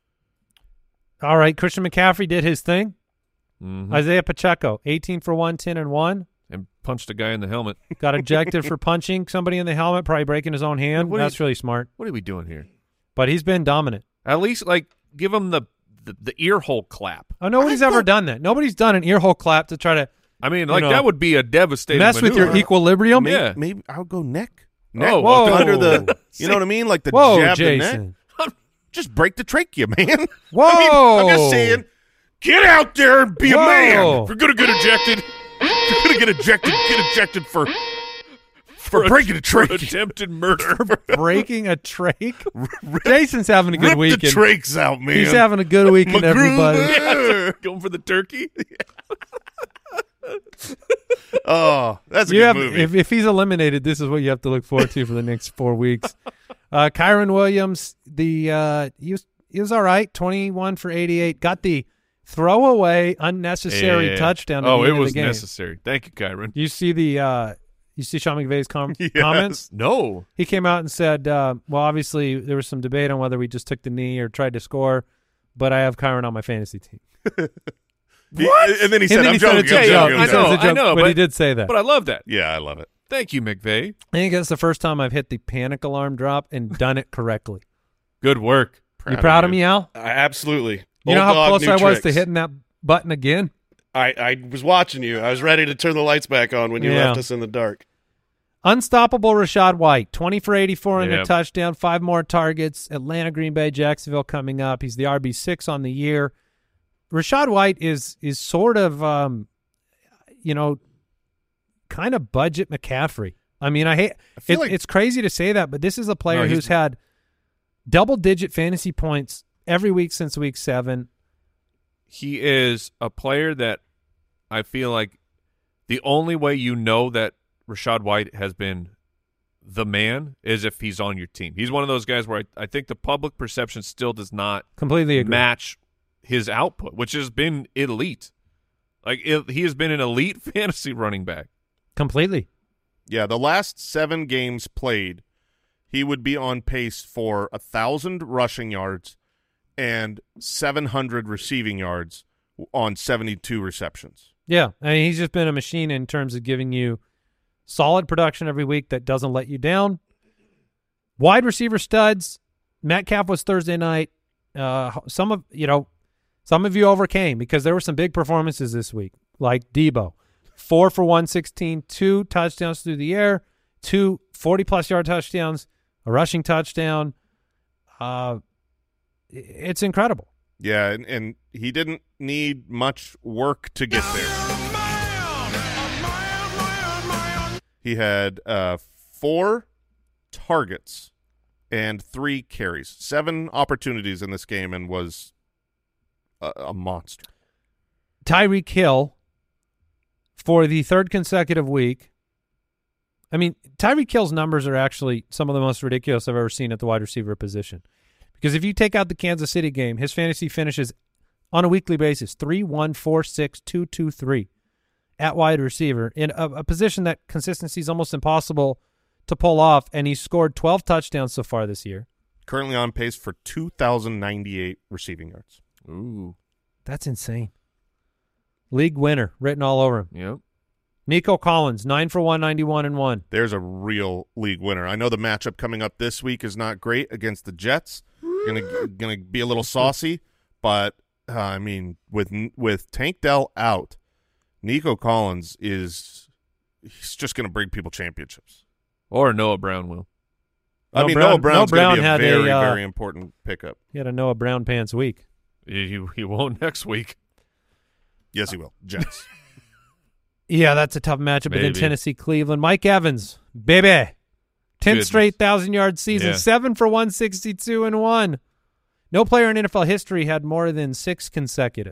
All right, Christian McCaffrey did his thing. Mhm. Isaiah Pacheco, eighteen for one, ten and one. And punched a guy in the helmet. Got ejected for punching somebody in the helmet, probably breaking his own hand. What That's is- really smart. What are we doing here? But he's been dominant. At least, like, give him the, the, the ear hole clap. Oh, nobody's I ever thought- done that. Nobody's done an ear hole clap to try to I mean, You like, know, that would be a devastating mess with your maneuver. equilibrium. Maybe, Yeah. maybe I'll go neck. Neck Oh, Whoa. under the, you know what I mean? Like the Whoa, jab the neck. Jason. Just break the trachea, man. Whoa. I mean, I'm just saying, get out there and be Whoa. a man. If you're gonna get ejected, if you're gonna get ejected, get ejected for for, a- breaking a for trachea. attempted murder. Breaking a trach. Jason's having a good Rip the weekend. trachs out, man. He's having a good weekend, everybody. MacGruber. Going for the turkey. Oh, that's a You good have, movie. if, if he's eliminated, this is what you have to look forward to for the next four weeks. Uh, Kyron Williams, the uh, he was he was all right, twenty-one for eighty-eight. Got the throwaway unnecessary Yeah. touchdown. At Oh, the it end was of the game. necessary. Thank you, Kyron. You see the uh, you see Sean McVay's com- Yes. comments. No. He came out and said, uh, "Well, obviously there was some debate on whether we just took the knee or tried to score, but I have Kyron on my fantasy team." What? And then he said, And then I'm he said joking. it's a I'm Yeah, joke. joking. I He said know, it's a joke, I know, but, he but- did say that. But I love that. Yeah, I love it. Thank you, McVay. I think that's the first time I've hit the panic alarm drop and done it correctly. Good work. you proud of me, Al? Uh, absolutely. You know Old how dog, close new I was to tricks. hitting that button again? I, I was watching you. I was ready to turn the lights back on when you Yeah. left us in the dark. Unstoppable Rashad White, twenty for eighty-four and a Yep. touchdown, five more targets. Atlanta, Green Bay, Jacksonville coming up. He's the R B six on the year. Rashad White is is sort of, um, you know, kind of budget McCaffrey. I mean, I hate I feel it, like- it's crazy to say that, but this is a player No, he's- who's had double-digit fantasy points every week since week seven. He is a player that I feel like the only way you know that Rashad White has been the man is if he's on your team. He's one of those guys where I, I think the public perception still does not Completely agree. match his output, which has been elite. Like it, he has been an elite fantasy running back. Completely. Yeah, the last seven games played, he would be on pace for a thousand rushing yards and seven hundred receiving yards on seventy-two receptions. Yeah, I mean, he's just been a machine in terms of giving you solid production every week that doesn't let you down. Wide receiver studs. Metcalf was Thursday night. Uh, some of you know, some of you overcame because there were some big performances this week, like Debo, four for one sixteen, two touchdowns through the air. two forty-plus yard touchdowns, a rushing touchdown. Uh, it's incredible. Yeah, and, and he didn't need much work to get there. He had uh, four targets and three carries, seven opportunities in this game, and was a, a monster. Tyreek Hill, for the third consecutive week, I mean, Tyreek Hill's numbers are actually some of the most ridiculous I've ever seen at the wide receiver position. Because if you take out the Kansas City game, his fantasy finishes on a weekly basis three, one, four, six, two, two, three at wide receiver in a, a position that consistency is almost impossible to pull off, and he's scored twelve touchdowns so far this year. Currently on pace for two thousand ninety-eight receiving yards. Ooh. That's insane. League winner written all over him. Yep. Nico Collins, nine for one ninety-one and one. There's a real league winner. I know the matchup coming up this week is not great against the Jets. Gonna gonna be a little saucy, but uh, I mean, with with Tank Dell out, Nico Collins is he's just gonna bring people championships. Or Noah Brown will. I Noah mean, Brown- Noah Brown's Noah Brown gonna be a had very a, uh, very important pickup. He had a Noah Brown pants week. He, he, he won't next week. Yes, he will. Jets. Yeah, that's a tough matchup Maybe. against Tennessee, Cleveland. Mike Evans, baby. ten Goodness. straight thousand-yard season, Yeah. seven for one sixty-two and one. No player in N F L history had more than six consecutive.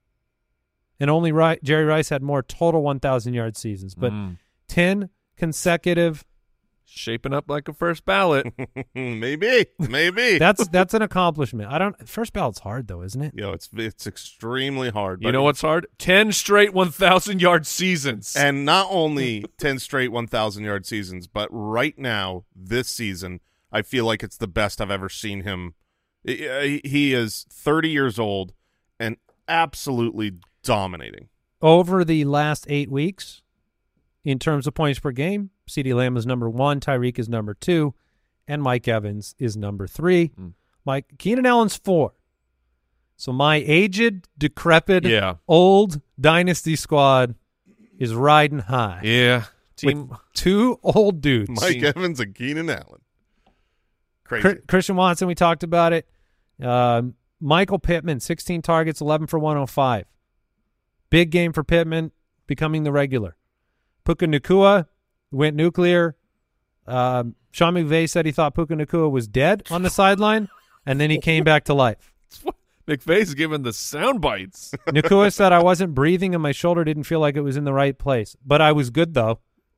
And only Ri- Jerry Rice had more total one thousand-yard seasons. But Mm. ten consecutive, Shaping up like a first ballot. maybe, maybe. that's that's an accomplishment. I don't. First ballot's hard, though, isn't it? Yo, it's it's extremely hard. You but- know what's hard? Ten straight one thousand yard seasons. And not only ten straight one thousand yard seasons, but right now, this season, I feel like it's the best I've ever seen him. I- I- He is thirty years old and absolutely dominating. Over the last eight weeks, in terms of points per game, CeeDee Lamb is number one, Tyreek is number two, and Mike Evans is number three. Mm. Mike Keenan Allen's four. So my aged, decrepit, Yeah. old dynasty squad is riding high. yeah. With Team. two old dudes. Mike See- Evans and Keenan Allen. Crazy. Chr- Christian Watson, we talked about it. Um, Michael Pittman, sixteen targets, eleven for one oh five. Big game for Pittman, becoming the regular. Puka Nacua went nuclear. Um, Sean McVay said he thought Puka Nacua was dead on the sideline, and then he came back to life. McVay's giving the sound bites. Nacua said, I wasn't breathing and my shoulder didn't feel like it was in the right place. But I was good, though.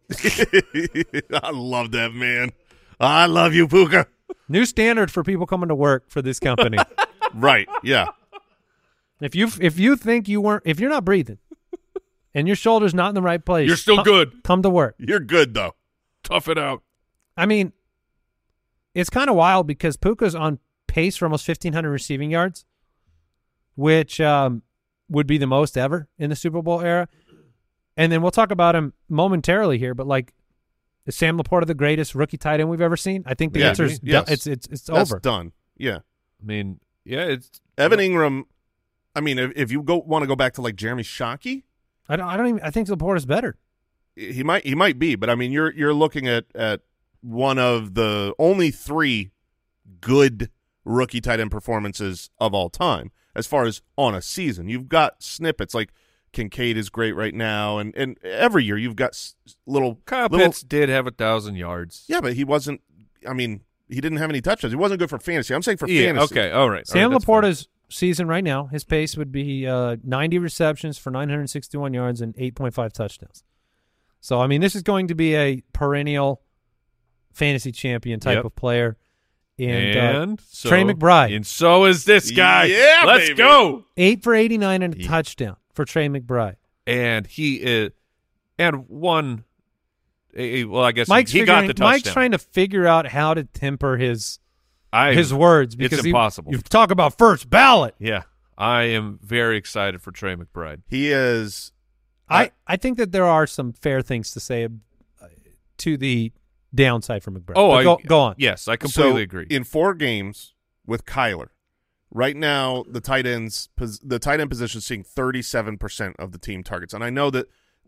I love that, man. I love you, Puka. New standard for people coming to work for this company. Right, yeah. If you if you think you weren't, if you're not breathing and your shoulder's not in the right place, You're still come- good. Come to work. You're good, though. Tough it out. I mean, it's kind of wild because Puka's on pace for almost fifteen hundred receiving yards, which um, would be the most ever in the Super Bowl era. And then we'll talk about him momentarily here, but like, is Sam Laporta the greatest rookie tight end we've ever seen? I think the Yeah, answer is yes. it's it's it's That's over. done. Yeah. I mean, yeah, it's Evan Ingram, I mean, if, if you go want to go back to like Jeremy Shockey, I don't I don't even I think Laporta's better. he might he might be, but I mean, you're you're looking at at one of the only three good rookie tight end performances of all time as far as on a season. You've got snippets like Kincaid is great right now, and and every year you've got s- little Kyle little, Pitts did have a thousand yards. Yeah, but he wasn't. I mean, he didn't have any touchdowns. He wasn't good for fantasy. I'm saying for Yeah, fantasy. okay, all right. Sam all right, that's fine. Laporta's season right now, his pace would be uh, ninety receptions for nine hundred sixty-one yards and eight point five touchdowns. So, I mean, this is going to be a perennial fantasy champion type Yep. of player. And, And, uh, so, Trey McBride. And so is this guy. Yeah, Let's baby. go. eight for eighty-nine and a Yeah. touchdown for Trey McBride. And he is, and one, eh, well, I guess Mike's he got figuring- the touchdown. Mike's trying to figure out how to temper his I, his words because it's he- impossible. you talk about first ballot. Yeah, I am very excited for Trey McBride. He is. I, I think that there are some fair things to say uh, to the downside for McBride. Oh, But I go, go on. Yes, I completely so agree. In four games with Kyler, right now the tight ends, pos- the tight end position is seeing thirty-seven percent of the team targets, and I know that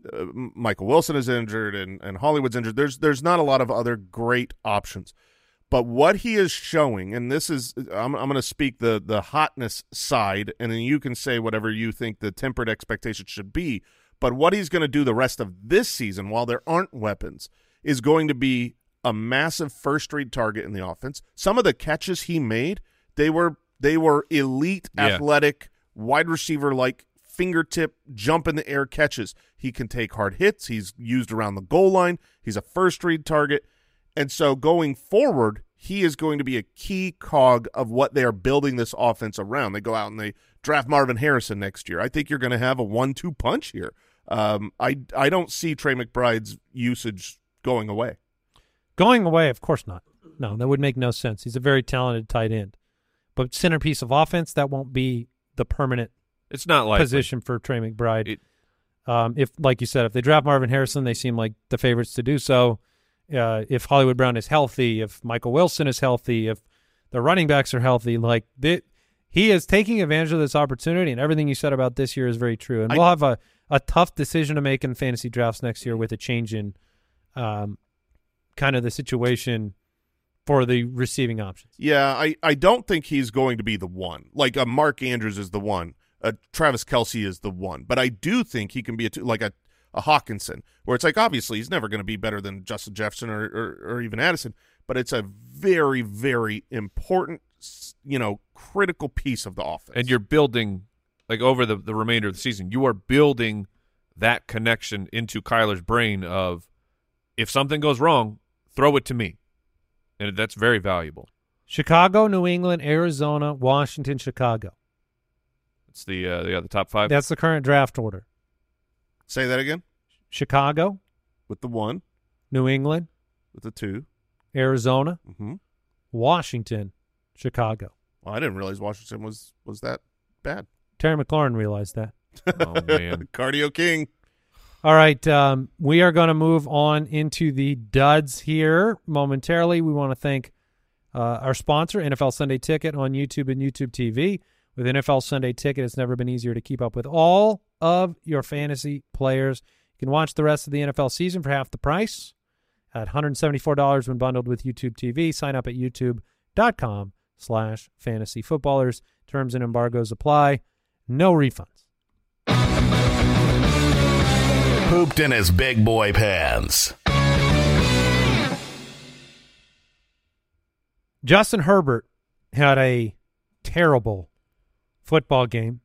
uh, Michael Wilson is injured and, and Hollywood's injured. There's there's not a lot of other great options. But what he is showing, and this is, I'm, I'm going to speak the, the hotness side, and then you can say whatever you think the tempered expectation should be. But what he's going to do the rest of this season, while there aren't weapons, is going to be a massive first-read target in the offense. Some of the catches he made, they were they were elite, Yeah. athletic, wide receiver-like, fingertip, jump-in-the-air catches. He can take hard hits. He's used around the goal line. He's a first-read target. And so going forward, he is going to be a key cog of what they are building this offense around. They go out and they draft Marvin Harrison next year. I think you're going to have a one two punch here. Um, I, I don't see Trey McBride's usage going away. Going away, of course not. No, that would make no sense. He's a very talented tight end. But centerpiece of offense, that won't be the permanent It's not like position for Trey McBride. It- um, if, like you said, if they draft Marvin Harrison, they seem like the favorites to do so. Uh, if Hollywood Brown is healthy, if Michael Wilson is healthy, if the running backs are healthy, like they, he is taking advantage of this opportunity, and everything you said about this year is very true. And I, we'll have a, a tough decision to make in fantasy drafts next year with a change in um, kind of the situation for the receiving options. Yeah, I, I don't think he's going to be the one. Like a Mark Andrews is the one. A Travis Kelce is the one. But I do think he can be a two, like a a Hawkinson, where it's like obviously he's never going to be better than Justin Jefferson or, or, or even Addison, but it's a very, very important, you know, critical piece of the offense. And you're building, like over the, the remainder of the season, you are building that connection into Kyler's brain of, if something goes wrong, throw it to me. And that's very valuable. Chicago, New England, Arizona, Washington, Chicago. It's the, uh, the, the top five. That's the current draft order. Say that again? Chicago, With the one, New England, with the two. Arizona, Mm-hmm. Washington, Chicago. Well, I didn't realize Washington was, was that bad. Terry McLaurin realized that. Oh, man. Cardio King. All right, um, we are going to move on into the duds here momentarily. We want to thank uh, our sponsor, N F L Sunday Ticket on YouTube and YouTube T V. With N F L Sunday Ticket, it's never been easier to keep up with all of your fantasy players. You can watch the rest of the N F L season for half the price at one hundred seventy-four dollars when bundled with YouTube T V. Sign up at youtube.com slash fantasy footballers. Terms and embargoes apply. No refunds. Pooped in his big boy pants. Justin Herbert had a terrible football game.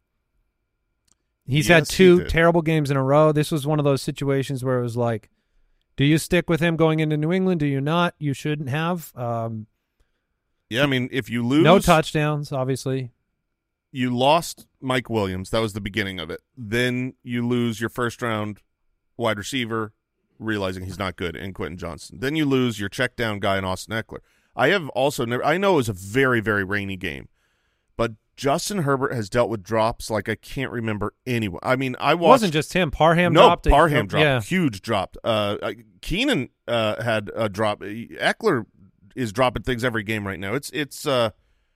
He's had Yes, he two did. terrible games in a row. This was one of those situations where it was like, do you stick with him going into New England? Do you not? You shouldn't have. Um, Yeah, I mean, if you lose, no touchdowns, obviously. you lost Mike Williams. That was the beginning of it. Then you lose your first round wide receiver, realizing he's not good, in Quentin Johnson. Then you lose your check down guy in Austin Eckler. I have also never, I know it was a very, very rainy game, but Justin Herbert has dealt with drops like I can't remember anyone. I mean, I It watched. wasn't just him. Parham no, dropped. a- Parham dropped. Yeah. Huge dropped. Uh, uh, Keenan uh, had a drop. Eckler is dropping things every game right now. It's it's uh,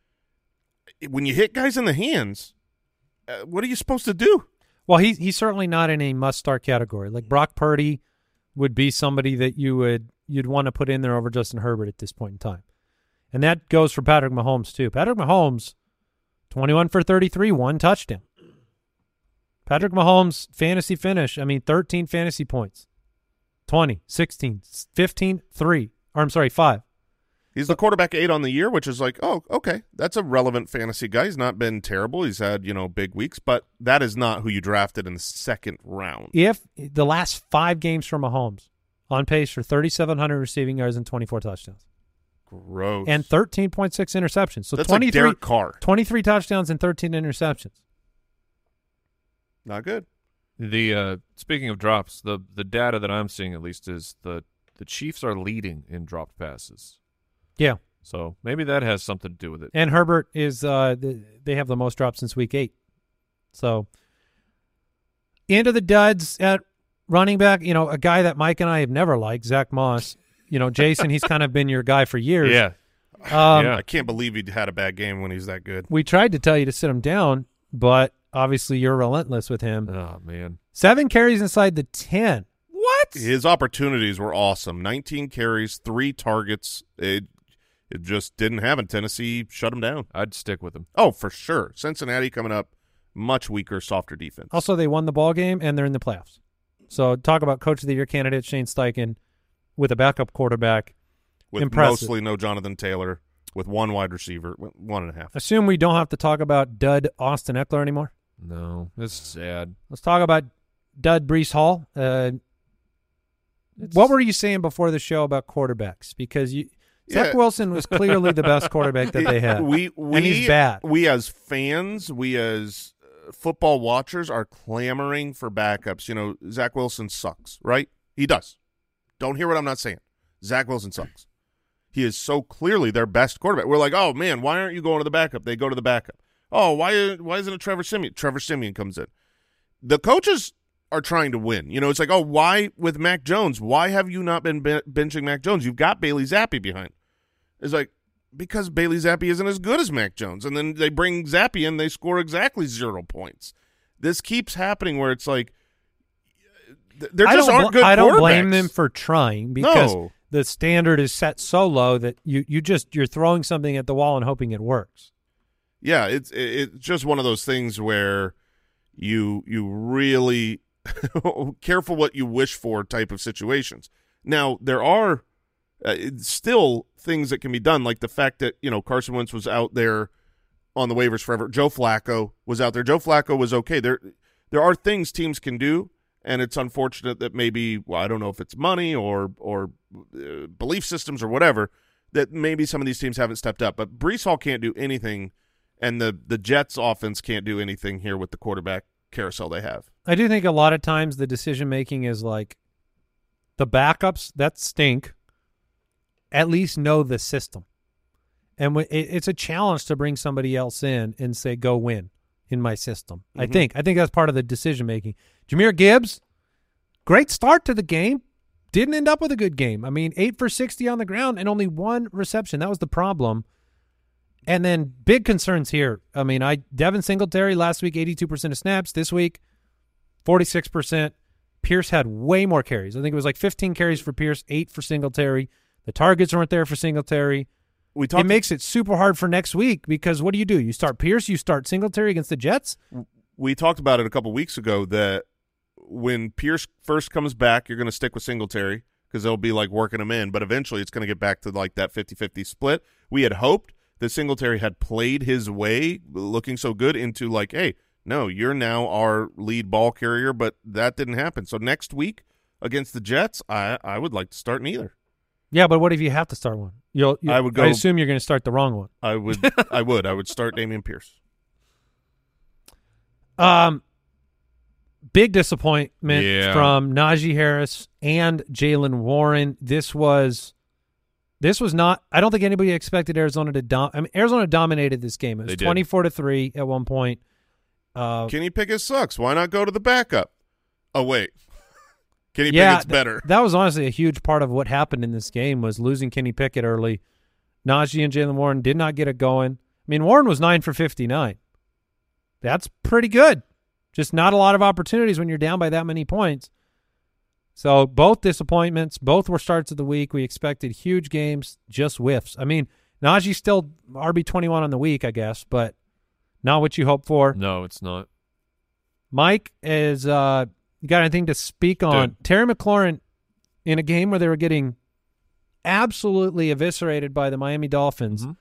when you hit guys in the hands, uh, what are you supposed to do? Well, he, he's certainly not in a must-start category. Like Brock Purdy would be somebody that you would you'd want to put in there over Justin Herbert at this point in time. And that goes for Patrick Mahomes, too. Patrick Mahomes, twenty-one for thirty-three, one touchdown. Patrick Mahomes, fantasy finish, I mean, thirteen fantasy points. twenty, sixteen, fifteen, three. Or I'm sorry, five. He's the quarterback eight on the year, which is like, oh, okay, that's a relevant fantasy guy. He's not been terrible. He's had, you know, big weeks, but that is not who you drafted in the second round. If the last five games for Mahomes, on pace for thirty-seven hundred receiving yards and twenty-four touchdowns. Gross. And thirteen point six interceptions. So that's like twenty-three, Derek Carr. twenty-three touchdowns and thirteen interceptions. Not good. The uh, speaking of drops, the the data that I'm seeing at least is the the Chiefs are leading in dropped passes. Yeah. So maybe that has something to do with it. And Herbert is uh, the, they have the most drops since week eight. So into the duds at running back, you know, a guy that Mike and I have never liked, Zach Moss. You know, Jason, he's kind of been your guy for years. Yeah. Um, Yeah. I can't believe he had a bad game when he's that good. We tried to tell you to sit him down, but obviously you're relentless with him. Oh, man. Seven carries inside the ten. What? His opportunities were awesome. nineteen carries, three targets. It it just didn't happen. Tennessee shut him down. I'd stick with him. Oh, for sure. Cincinnati coming up, much weaker, softer defense. Also, they won the ball game, and they're in the playoffs. So talk about Coach of the Year candidate Shane Steichen with a backup quarterback. With Impressive. mostly no Jonathan Taylor, with one wide receiver, one and a half. Assume we don't have to talk about dud Austin Eckler anymore. No, this is sad. Let's talk about dud Breece Hall. Uh, what were you saying before the show about quarterbacks? Because you, Zach Yeah. Wilson was clearly the best quarterback that they had. We, we, and he's bad. We as fans, we as uh, football watchers are clamoring for backups. You know, Zach Wilson sucks, right? He does. Don't hear what I'm not saying. Zach Wilson sucks. He is so clearly their best quarterback. We're like, oh, man, why aren't you going to the backup? They go to the backup. Oh, why why isn't it Trevor Siemian? Trevor Siemian comes in. The coaches are trying to win. You know, it's like, oh, why with Mac Jones? Why have you not been ben- benching Mac Jones? You've got Bailey Zappi behind. It's like, because Bailey Zappi isn't as good as Mac Jones. And then they bring Zappi in, they score exactly zero points. This keeps happening where it's like, there I just don't aren't bl- good I don't quarterbacks. blame them for trying because No. the standard is set so low that you, you just you're throwing something at the wall and hoping it works. Yeah, it's it's just one of those things where you you really careful what you wish for type of situations. Now there are uh, still things that can be done, like the fact that you know Carson Wentz was out there on the waivers forever. Joe Flacco was out there. Joe Flacco was okay. There there are things teams can do, and it's unfortunate that maybe well I don't know if it's money or or uh, belief systems or whatever that maybe some of these teams haven't stepped up. But Breece Hall can't do anything. And the, the Jets offense can't do anything here with the quarterback carousel they have. I do think a lot of times the decision-making is like the backups that stink at least know the system. And it, it's a challenge to bring somebody else in and say, go win in my system. Mm-hmm. I think. I think that's part of the decision-making. Jahmyr Gibbs, great start to the game. Didn't end up with a good game. I mean, eight for sixty on the ground and only one reception. That was the problem. And then big concerns here. I mean, I Devin Singletary last week, eighty-two percent of snaps. This week, forty-six percent. Pierce had way more carries. I think it was like fifteen carries for Pierce, eight for Singletary. The targets weren't there for Singletary. We talked. It makes it super hard for next week because what do you do? You start Pierce, you start Singletary against the Jets? We talked about it a couple weeks ago that when Pierce first comes back, you're going to stick with Singletary because they'll be like working him in. But eventually it's going to get back to like that fifty-fifty split. We had hoped that Singletary had played his way, looking so good, into like, hey, no, you're now our lead ball carrier, but that didn't happen. So next week against the Jets, I, I would like to start neither. Yeah, but what if you have to start one? You'll, you'll I would go- I assume you're going to start the wrong one. I would I would. I would start Dameon Pierce. Um, big disappointment Yeah. from Najee Harris and Jalen Warren. This was this was not. I don't think anybody expected Arizona to dom. I mean, Arizona dominated this game. It was They did. twenty-four to three at one point. Uh, Kenny Pickett sucks. Why not go to the backup? Oh wait, Kenny yeah, Pickett's th- better. that was honestly a huge part of what happened in this game was losing Kenny Pickett early. Najee and Jalen Warren did not get it going. I mean, Warren was nine for fifty-nine. That's pretty good. Just not a lot of opportunities when you're down by that many points. So both disappointments, both were starts of the week. We expected huge games, just whiffs. I mean, Najee still R B twenty-one on the week, I guess, but not what you hoped for. No, it's not. Mike, is uh, you got anything to speak on? Dude. Terry McLaurin, in a game where they were getting absolutely eviscerated by the Miami Dolphins, Mhm.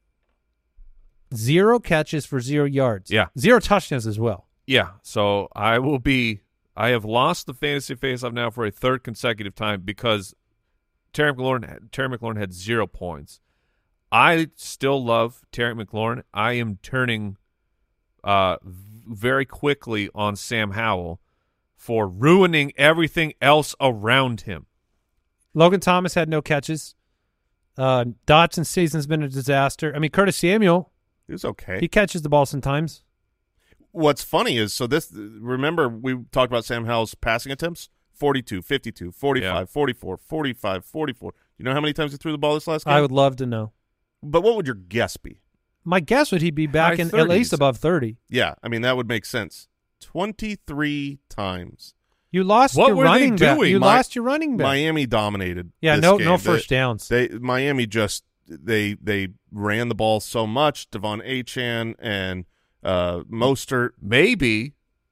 zero catches for zero yards. Yeah. Zero touchdowns as well. Yeah, so I will be – I have lost the fantasy face-off now for a third consecutive time because Terry McLaurin, Terry McLaurin had zero points. I still love Terry McLaurin. I am turning uh, very quickly on Sam Howell for ruining everything else around him. Logan Thomas had no catches. Uh, Dotson's season's been a disaster. I mean, Curtis Samuel, He was okay. he catches the ball sometimes. What's funny is, so this, remember we talked about Sam Howell's passing attempts? forty-two, fifty-two, forty-five, Yeah. forty-four, forty-five, forty-four. You know how many times he threw the ball this last game? I would love to know. But what would your guess be? my guess would he be back High in at thirties. least above thirty. Yeah, I mean, that would make sense. twenty-three times. You lost What your were they running back. doing? You Mi- lost your running back. Miami dominated. yeah, this no game. no They- first downs. They Miami just they they ran the ball so much. Devon Achane and uh, Mostert. Maybe,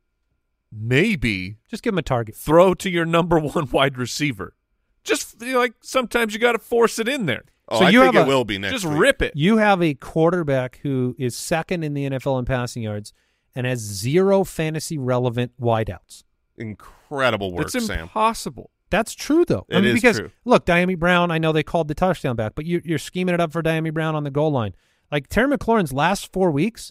maybe Just give him a target. throw to your number one wide receiver. Just you know, like sometimes you got to force it in there. Oh, So I you think have it a- will be next Just week. rip it. You have a quarterback who is second in the N F L in passing yards and has zero fantasy relevant wideouts. Incredible work, It's Sam. impossible. That's true, though. I It mean, is because true. look, Diami Brown. I know they called the touchdown back, but you, you're scheming it up for Diami Brown on the goal line. Like Terry McLaurin's last four weeks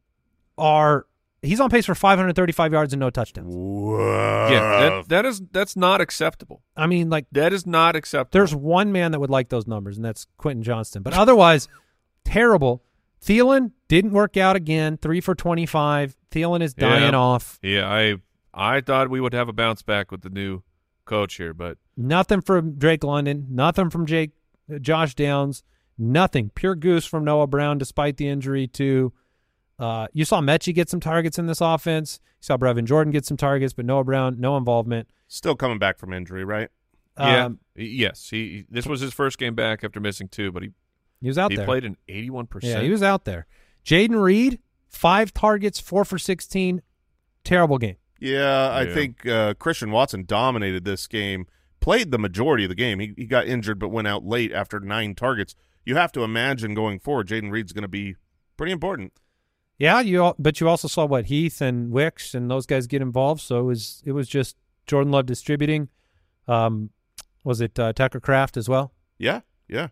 are he's on pace for five hundred thirty-five yards and no touchdowns. Whoa. Yeah, that, that is that's not acceptable. I mean, like That is not acceptable. there's one man that would like those numbers, and that's Quentin Johnston. But otherwise, terrible. Thielen didn't work out again. Three for twenty-five. Thielen is dying Yeah. off. Yeah, I I thought we would have a bounce back with the new coach here, but Nothing from Drake London. Nothing from Jake, uh, Josh Downs. Nothing. Pure goose from Noah Brown, despite the injury to. Uh, you saw Mechie get some targets in this offense. You saw Brevin Jordan get some targets, but Noah Brown, no involvement. Still coming back from injury, right? yeah, Um, yes, he this was his first game back after missing two, but he he was out he there. played an eighty-one percent. Yeah, he was out there. Jaden Reed, five targets, four for sixteen. Terrible game. Yeah, I Yeah. think uh, Christian Watson dominated this game, played the majority of the game. He, he got injured but went out late after nine targets. You have to imagine going forward, Jaden Reed's going to be pretty important. Yeah, you. al- But you also saw what Heath and Wicks and those guys get involved. So it was it was just Jordan Love distributing. Um, was it uh, Tucker Kraft as well? Yeah, yeah.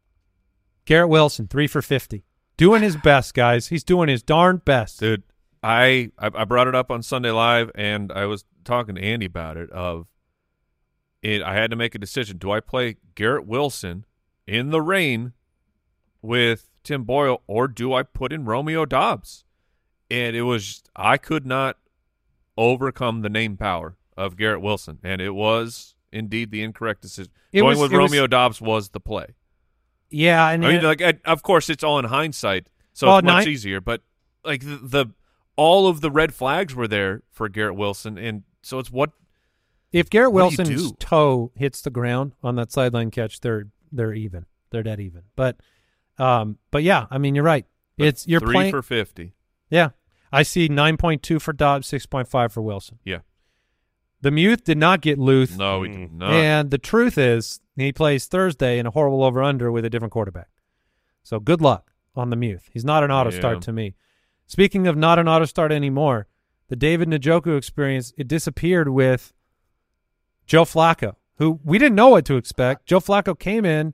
Garrett Wilson, three for fifty, doing his best, guys. He's doing his darn best. Dude, I I I brought it up on Sunday Live, and I was talking to Andy about it. Of it, I had to make a decision. Do I play Garrett Wilson in the rain with Tim Boyle, or do I put in Romeo Dobbs? And it was I could not overcome the name power of Garrett Wilson, and it was indeed the incorrect decision. It Going was- with it was- Romeo Dobbs was the play. Yeah, and I mean, it- like, I- of course, it's all in hindsight, so Well, it's much nine- easier. But like the, the all of the red flags were there for Garrett Wilson, and so it's what if Garrett what do you Wilson's do? toe hits the ground on that sideline catch, they're they're even. They're dead even. But um, but yeah, I mean, you're right. It's you're three playing. for fifty. Yeah, I see nine point two for Dobbs, six point five for Wilson. Yeah, The Muth did not get Luth. no, we Mm. did not. And the truth is, he plays Thursday in a horrible over-under with a different quarterback. So good luck on the Muth. He's not an auto Yeah. start to me. Speaking of not an auto start anymore, the David Njoku experience, it disappeared with Joe Flacco, who we didn't know what to expect. Joe Flacco came in,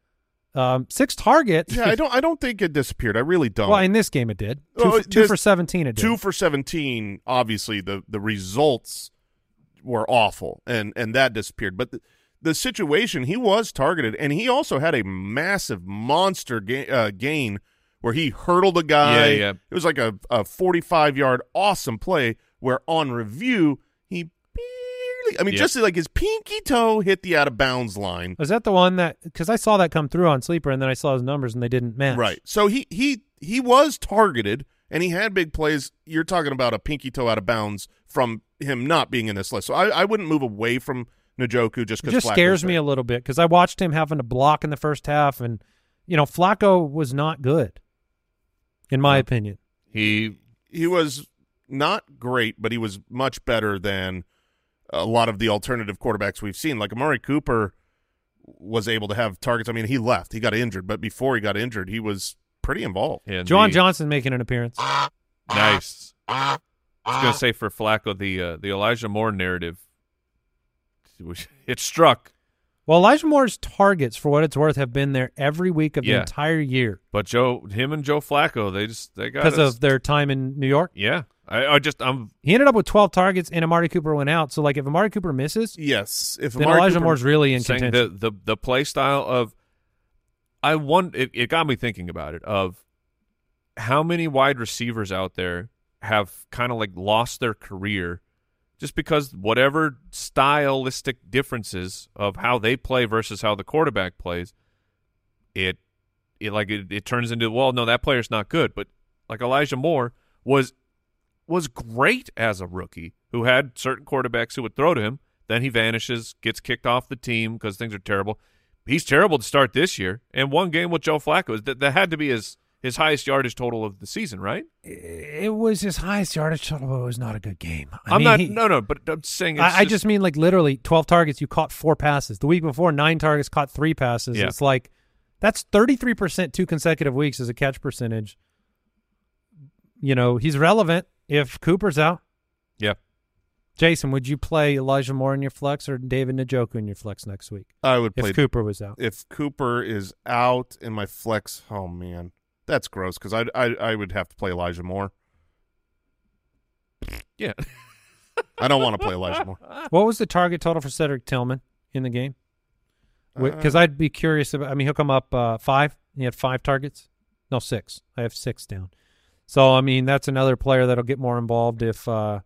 um, six targets. Yeah, I don't. I don't think it disappeared. I really don't. Well, in this game it did. Two, Well, for, two this- for seventeen it did. Two for seventeen. Obviously, the the results were awful, and and that disappeared. But the, the situation, he was targeted, and he also had a massive monster ga- uh, gain where he hurdled a guy. Yeah, yeah. It was like a, a forty-five yard awesome play where on review he barely. I mean, Yeah. just like his pinky toe hit the out of bounds line. Was that the one that – because I saw that come through on Sleeper, and then I saw his numbers, and they didn't match. Right. So he he he was targeted, and he had big plays. You're talking about a pinky toe out of bounds from him not being in this list. So I, I wouldn't move away from Njoku just It because just scares me a little bit because I watched him having to block in the first half, and you know Flacco was not good, in my opinion. he He was not great, but he was much better than a lot of the alternative quarterbacks we've seen. Like Amari Cooper was able to have targets. I mean, he left. He got injured, but before he got injured, he was pretty involved. and Juwan the- Johnson making an appearance. nice. I was gonna say for Flacco, the uh, the Elijah Moore narrative, it struck. Well, Elijah Moore's targets, for what it's worth, have been there every week of the Yeah. entire year But Joe, him and Joe Flacco, they just they got because us- of their time in New York. yeah. I, I just I'm He ended up with twelve targets, and Amari Cooper went out. So, like, if Amari Cooper misses, Yes. If then Amari Elijah Cooper- Moore's really in saying contention. the, the the play style of I want it, it got me thinking about it of how many wide receivers out there have kind of like lost their career just because whatever stylistic differences of how they play versus how the quarterback plays, it it, like it, it turns into, well, no, that player's not good. But like Elijah Moore was was great as a rookie who had certain quarterbacks who would throw to him. Then he vanishes, gets kicked off the team because things are terrible. He's terrible to start this year. And one game with Joe Flacco, that, that had to be his, his highest yardage total of the season, right? It was his highest yardage total, but it was not a good game. I I'm mean, not he, no no, but I'm saying it's I, just, I just mean like literally twelve targets, you caught four passes. The week before, nine targets, caught three passes. Yeah. It's like that's thirty-three percent two consecutive weeks as a catch percentage. You know, he's relevant if Cooper's out. yeah. Jason, would you play Elijah Moore in your flex or David Njoku in your flex next week I would play if Cooper was out? if Cooper is out in my flex. Oh man, that's gross because I I I would have to play Elijah Moore. Yeah. I don't want to play Elijah Moore. What was the target total for Cedric Tillman in the game? Because Uh, I'd be curious about. I mean, he'll come up uh, five. He had five targets. No, six. I have six down. So I mean, that's another player that'll get more involved if. Uh,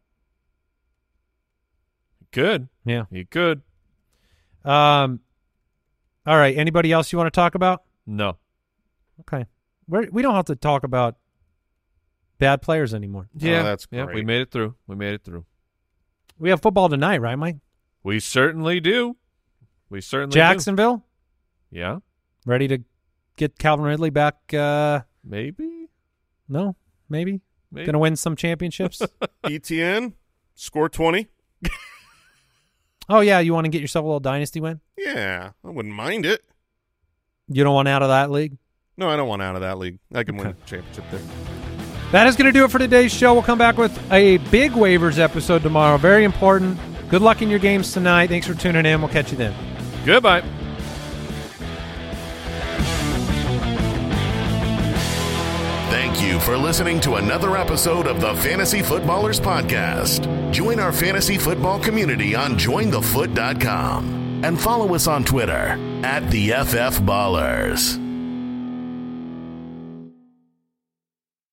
Good. yeah. He could. Um. All right. Anybody else you want to talk about? No. Okay. We're, we don't have to talk about bad players anymore. Yeah. that's Yeah, great. we made it through. We made it through. We have football tonight, right, Mike? We certainly do. We certainly Jacksonville, do. Yeah. ready to get Calvin Ridley back. Uh, Maybe. no, maybe. Maybe. Gonna win some championships. E T N score twenty. Oh yeah, you want to get yourself a little dynasty win? Yeah, I wouldn't mind it. You don't want out of that league? No, I don't want out of that league. I can win Okay. a championship there. That is going to do it for today's show. We'll come back with a big waivers episode tomorrow. Very important. Good luck in your games tonight. Thanks for tuning in. We'll catch you then. Goodbye. Thank you for listening to another episode of the Fantasy Footballers Podcast. Join our fantasy football community on join the foot dot com and follow us on Twitter at the F F Ballers.